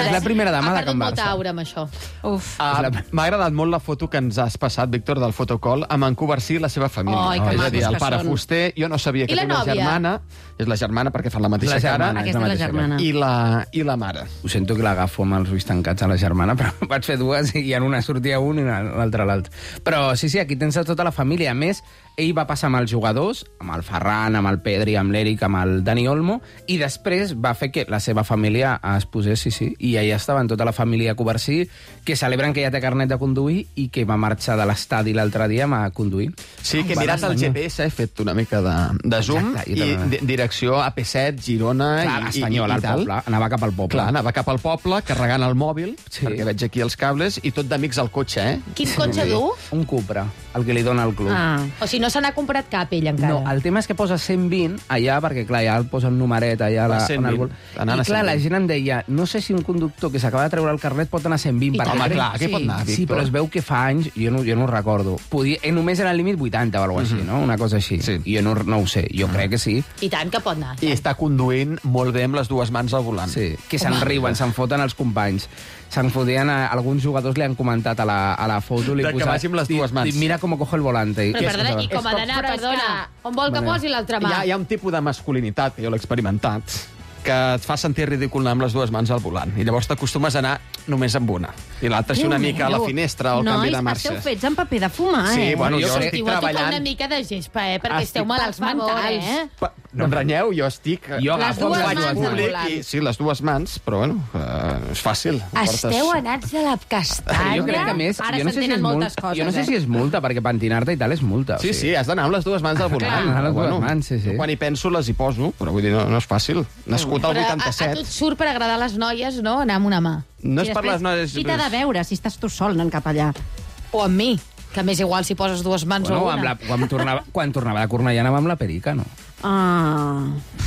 agradar Ha Malaga perdut en molta Barça. aura amb això. Uf. Uh, M'ha agradat molt la foto que ens has passat, Víctor, del fotocall, amb en Covarsí i la seva família. Ai, que és a dir, macos el que pare són. Fuster, jo no sabia que I la té una nòvia? germana. És la germana, perquè fan la mateixa La germana, cara. és Aquesta és la mateixa germana. I la, I la mare. Ho sento que l'agafo amb els ulls tancats a la germana, però vaig fer dues i en una sortia un i l'altra l'altre. Però sí, sí, aquí tens a tota la família. A més, ell va passar amb els jugadors, amb el Ferran, amb el Pedri, amb l'Eric, amb el Dani Olmo, i després va fer que la seva família es posés, sí, sí, i allà estaven tota la família Covarsí, que celebren que ja té carnet de conduir i que va marxar de l'estadi l'altre dia a conduir. Sí, que he Va, mirat el senyor. G P S, he fet una mica de, de zoom, Exacte, i, i també. di- direcció A P set, Girona Clar, i, i, l'Espanyol, i al tal. poble, anava cap al poble. Clar, anava cap al poble, carregant el mòbil, Sí. perquè veig aquí els cables, i tot d'amics al cotxe, eh? Quin cotxe du? Un Cupra, el que li dona el club. Ah. O sigui, no se n'ha comprat cap, ell, encara. No, el tema és que posa cent vint allà, perquè clar, ja el posa el numeret allà... Va, La, cent on el vint. vol. Anant a I clar, cent la vint. gent em deia, no sé si un conductor que s'acaba de treure el carnet pot anar a cent vint. I perquè tant. Home, crec- clar, què pot anar, Sí, Víctor? però es veu que fa anys, jo no, jo no ho recordo, podia, eh, només era el límit vuitanta o alguna cosa així, no? Una cosa així. Sí. I jo no, no ho sé, jo crec que sí. I tant que pot anar. I està conduint molt bé amb les dues mans al volant. Sí, que se'n riuen, se'n foten els companys. Se'n fotien, a, alguns jugadors li han comentat a la, a la foto... Li De que posat, vagi amb les di- dues mans. di- Mira com coge el volante. I Però, què perdona, és i com ha d'anar, Però és perdona, que- on vol que Bueno. posi l'altra mà? Hi ha, hi ha un tipus de masculinitat, que jo l'he experimentat, que et fa sentir ridícul anar amb les dues mans al volant. I llavors t'acostumes a anar només amb una. I l'altra així una Déu mica a la meu. finestra o el canvi de Nois, marxes. esteu fets amb paper de fumar, Sí, eh? bueno, jo Jo crec- estic Igual toca treballant... una mica de gespa, eh? Perquè Estic- esteu malalts Per favor, mentals. eh? Pa- No em renyeu, jo estic... Jo Les agafo dues amb faig mans al públic volant. i, sí, les dues mans, però bueno, eh, és fàcil. Esteu anats de la castanya. Jo crec que a més, Ara jo no sé si s'entenen és moltes multa, coses, jo no sé eh? si és multa, perquè pentinar-te i tal és multa. Sí, sí, has d'anar amb les dues mans al volant. Clar, amb les dues mans, sí, sí. Quan hi penso les hi poso, però vull dir, no, no és fàcil. Nascut al Però a, a tu vuitanta-set... et surt per agradar les noies, no? Anar amb una mà. No I és per després, les noies... Qui t'ha de veure si estàs tu sol anant cap allà? O amb mi, que m'és igual si poses dues mans Bueno, o amb una. la, quan, tornava, quan tornava de Cornellà anava amb la perica, no? Ah...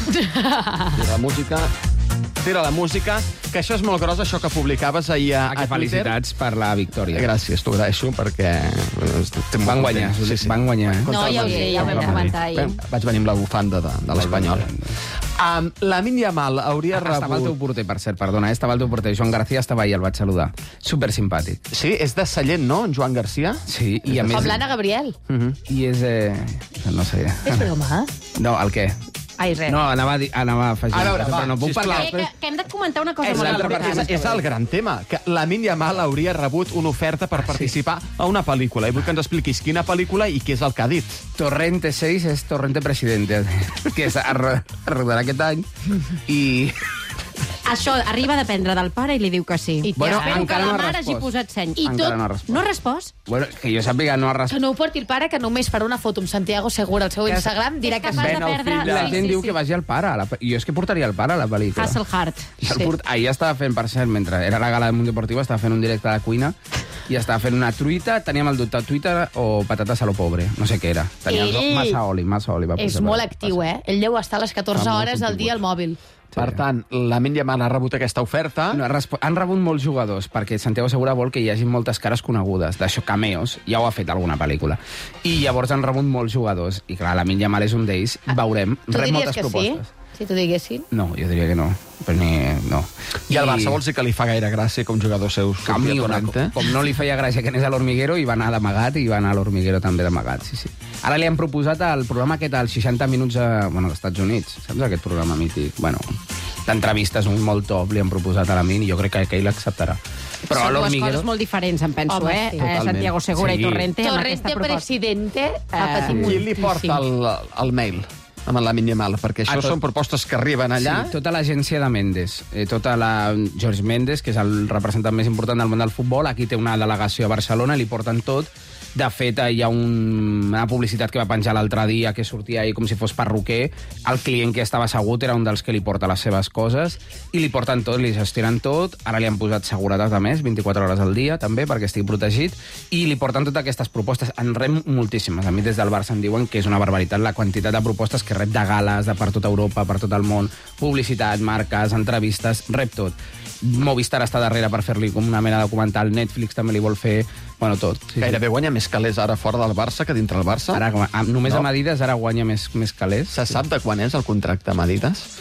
Tira la música... Tira la música, que això és molt gros, això que publicaves ahir a, Ah, que a Twitter. felicitats per la victòria. Gràcies, t'ho agraeixo, perquè... eh, estic molt Van guanyar, content. Sí, sí. van guanyar. Eh? No, ja ho sé, ja ho vam comentar ahir. Bé, vaig venir amb la bufanda de, de l'Espanyol. Um, Lamin Yamal hauria Estava el teu rebut... porter, per cert, perdona, eh? estava el teu porter. Joan García estava ahir, el vaig saludar. Super simpàtic. Sí, és de Sallent, no, en Joan Garcia? Sí, i a més... Com l'Anna Gabriel. Uh -huh. I és... Eh... No sé. És broma? No, el què? Ai, res. No, anava a, dir, anava a afegir... A veure, però va, no puc sisplau. parlar Que, que, després. que hem de comentar una cosa És, molt l'altra important. és, és el gran tema, que Lamin Yamal hauria rebut una oferta per participar a una pel·lícula. I vull que ens expliquis quina pel·lícula i què és el que ha dit. Torrente seis és Torrente Presidente, que es rodarà aquest any. I... Això arriba a dependre del pare i li diu que sí. I Bueno, Espero que encara la no ha mare hagi respost. posat seny. I Encara tot... no ha respost. No ha respost? Bueno, que jo sàpiga, no ha Que respost. no ho porti el pare, que només farà una foto amb Santiago Segura al seu Que és- Instagram, dirà que és capaç sí. de Ven el perdre... fill de- La Sí, gent sí, diu sí. que vagi al pare. A la... Jo és que portaria el pare a la pel·lícula. Hasselhart. I el Sí. port... Ahir estava fent, per cert, mentre era la gala del Mundo Deportivo, estava fent un directe a la cuina i estava fent una truita, teníem el dubte, truita o patates a lo pobre, no sé què era. Tenia Ell el... massa oli, massa oli. Va És posar molt per- actiu, eh? Ell deu estar a les catorze Fa molt hores del dia al mòbil. Per tant, Lamin Yamal ha rebut aquesta oferta. No, ha respo- han rebut molts jugadors, perquè Santiago Segura vol que hi hagi moltes cares conegudes, d'això cameos, ja ho ha fet alguna pel·lícula. I llavors han rebut molts jugadors, i clar, Lamin Yamal és un d'ells, veurem, Tu rep diries moltes que propostes. sí? Si t'ho diguessin? No, jo diria que no, però ni... no. I al Barça vols dir que li fa gaire gràcia que un jugador seu A mi, surti a una, Torrente? com no li feia gràcia que anés a l'Hormiguero, i va anar d'amagat, i va anar a l'Hormiguero també d'amagat, sí, sí. Ara li han proposat el programa aquest, als seixanta minuts a, bueno, als Estats Units, saps aquest programa mític? Bueno, d'entrevistes un molt top, li han proposat a la Min, i jo crec que, que ell l'acceptarà. Però a Són dues l'Hormiguero... coses molt diferents, em penso, Home, eh? sí. eh? Totalment. Santiago Segura Sí. i Torrente, amb aquesta Torrente proposta. Presidente ha Eh, patit Qui molt. li porta el, el mail amb el Lamin Yamal? Perquè això A tot- són propostes que arriben allà. Sí, tota l'agència de Mendes, eh, tota la George Mendes, que és el representant més important del món del futbol, aquí té una delegació a Barcelona, li porten tot. De fet, hi ha un, una publicitat que va penjar l'altre dia que sortia ahí com si fos perruquer. El client que estava assegut era un dels que li porta les seves coses i li porten tot, li gestionen tot. Ara li han posat seguretat a més, vint-i-quatre hores al dia, també, perquè estigui protegit. I li porten totes aquestes propostes. En rep moltíssimes. A mi des del Barça em diuen que és una barbaritat la quantitat de propostes que rep de gales de per tot Europa, per tot el món, publicitat, marques, entrevistes, rep tot. Movistar està darrere per fer-li com una mena de documental, Netflix també li vol fer, bueno, tot. Sí, Gairebé guanya més calés ara fora del Barça que dintre el Barça. Ara, com a- només No. amb Adidas, ara guanya més, més calés. Se sap de quan és el contracte amb Adidas?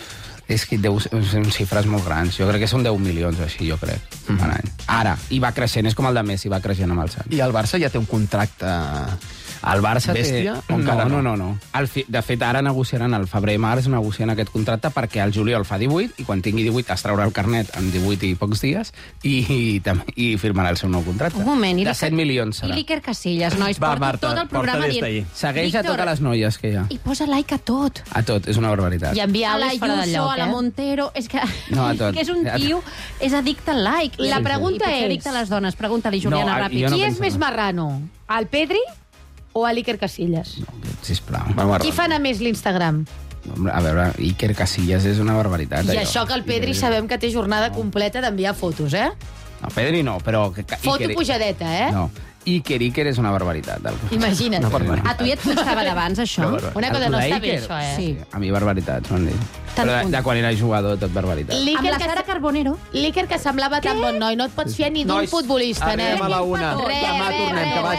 És que deu, són xifres molt grans. Jo crec que són deu milions, així, jo crec, mm -hmm. any. Ara, i va creixent, és com el de Messi, va creixent amb els anys. I el Barça ja té un contracte... El Barça bèstia, té... No, no, no. no. El fi... De fet, ara negociaran, al febrer-març, negociant aquest contracte perquè el juliol fa divuit i quan tingui divuit es traurà el carnet en divuit i pocs dies i, i, i firmarà el seu nou contracte. Un moment. De I set milions serà. I l'Iker Casillas, nois, Va, porto Marta, tot el programa dient... Segueix a totes les noies que hi ha. I posa like a tot. A tot, és una barbaritat. I envia A la àudios fora de Ayuso, lloc, a la eh? Montero... És que, No, a tot. que és un tio... És addicte al like. La I- pregunta i potser és- addicte a les dones. Pregunta-li, Juliana, No, ràpid. jo no Qui és penso més no. marrano? El Pedri o l'Iker Casillas? Sisplau. Qui fa anar més l'Instagram? A veure, Iker Casillas és una barbaritat. I allò. això que el Pedri sabem que té jornada completa d'enviar fotos, eh? No, Pedri no, però... Que, que, Foto Iker- pujadeta, eh? No. Iker, Iker és una barbaritat. Del... Imagina't. A tu ja et costava d'abans, això? Una cosa no està bé, Iker? això, eh? Sí. A mi barbaritats, m'han dit. Tant Però de, punt. de quan era jugador, tot barbaritat. Amb L'Iker la que, Sara Carbonero. l'Iker que semblava tan bon noi, no et pots fiar ni d'un Nois, futbolista, arribem nen. a la una. Res, Demà res, tornem, que res, vagi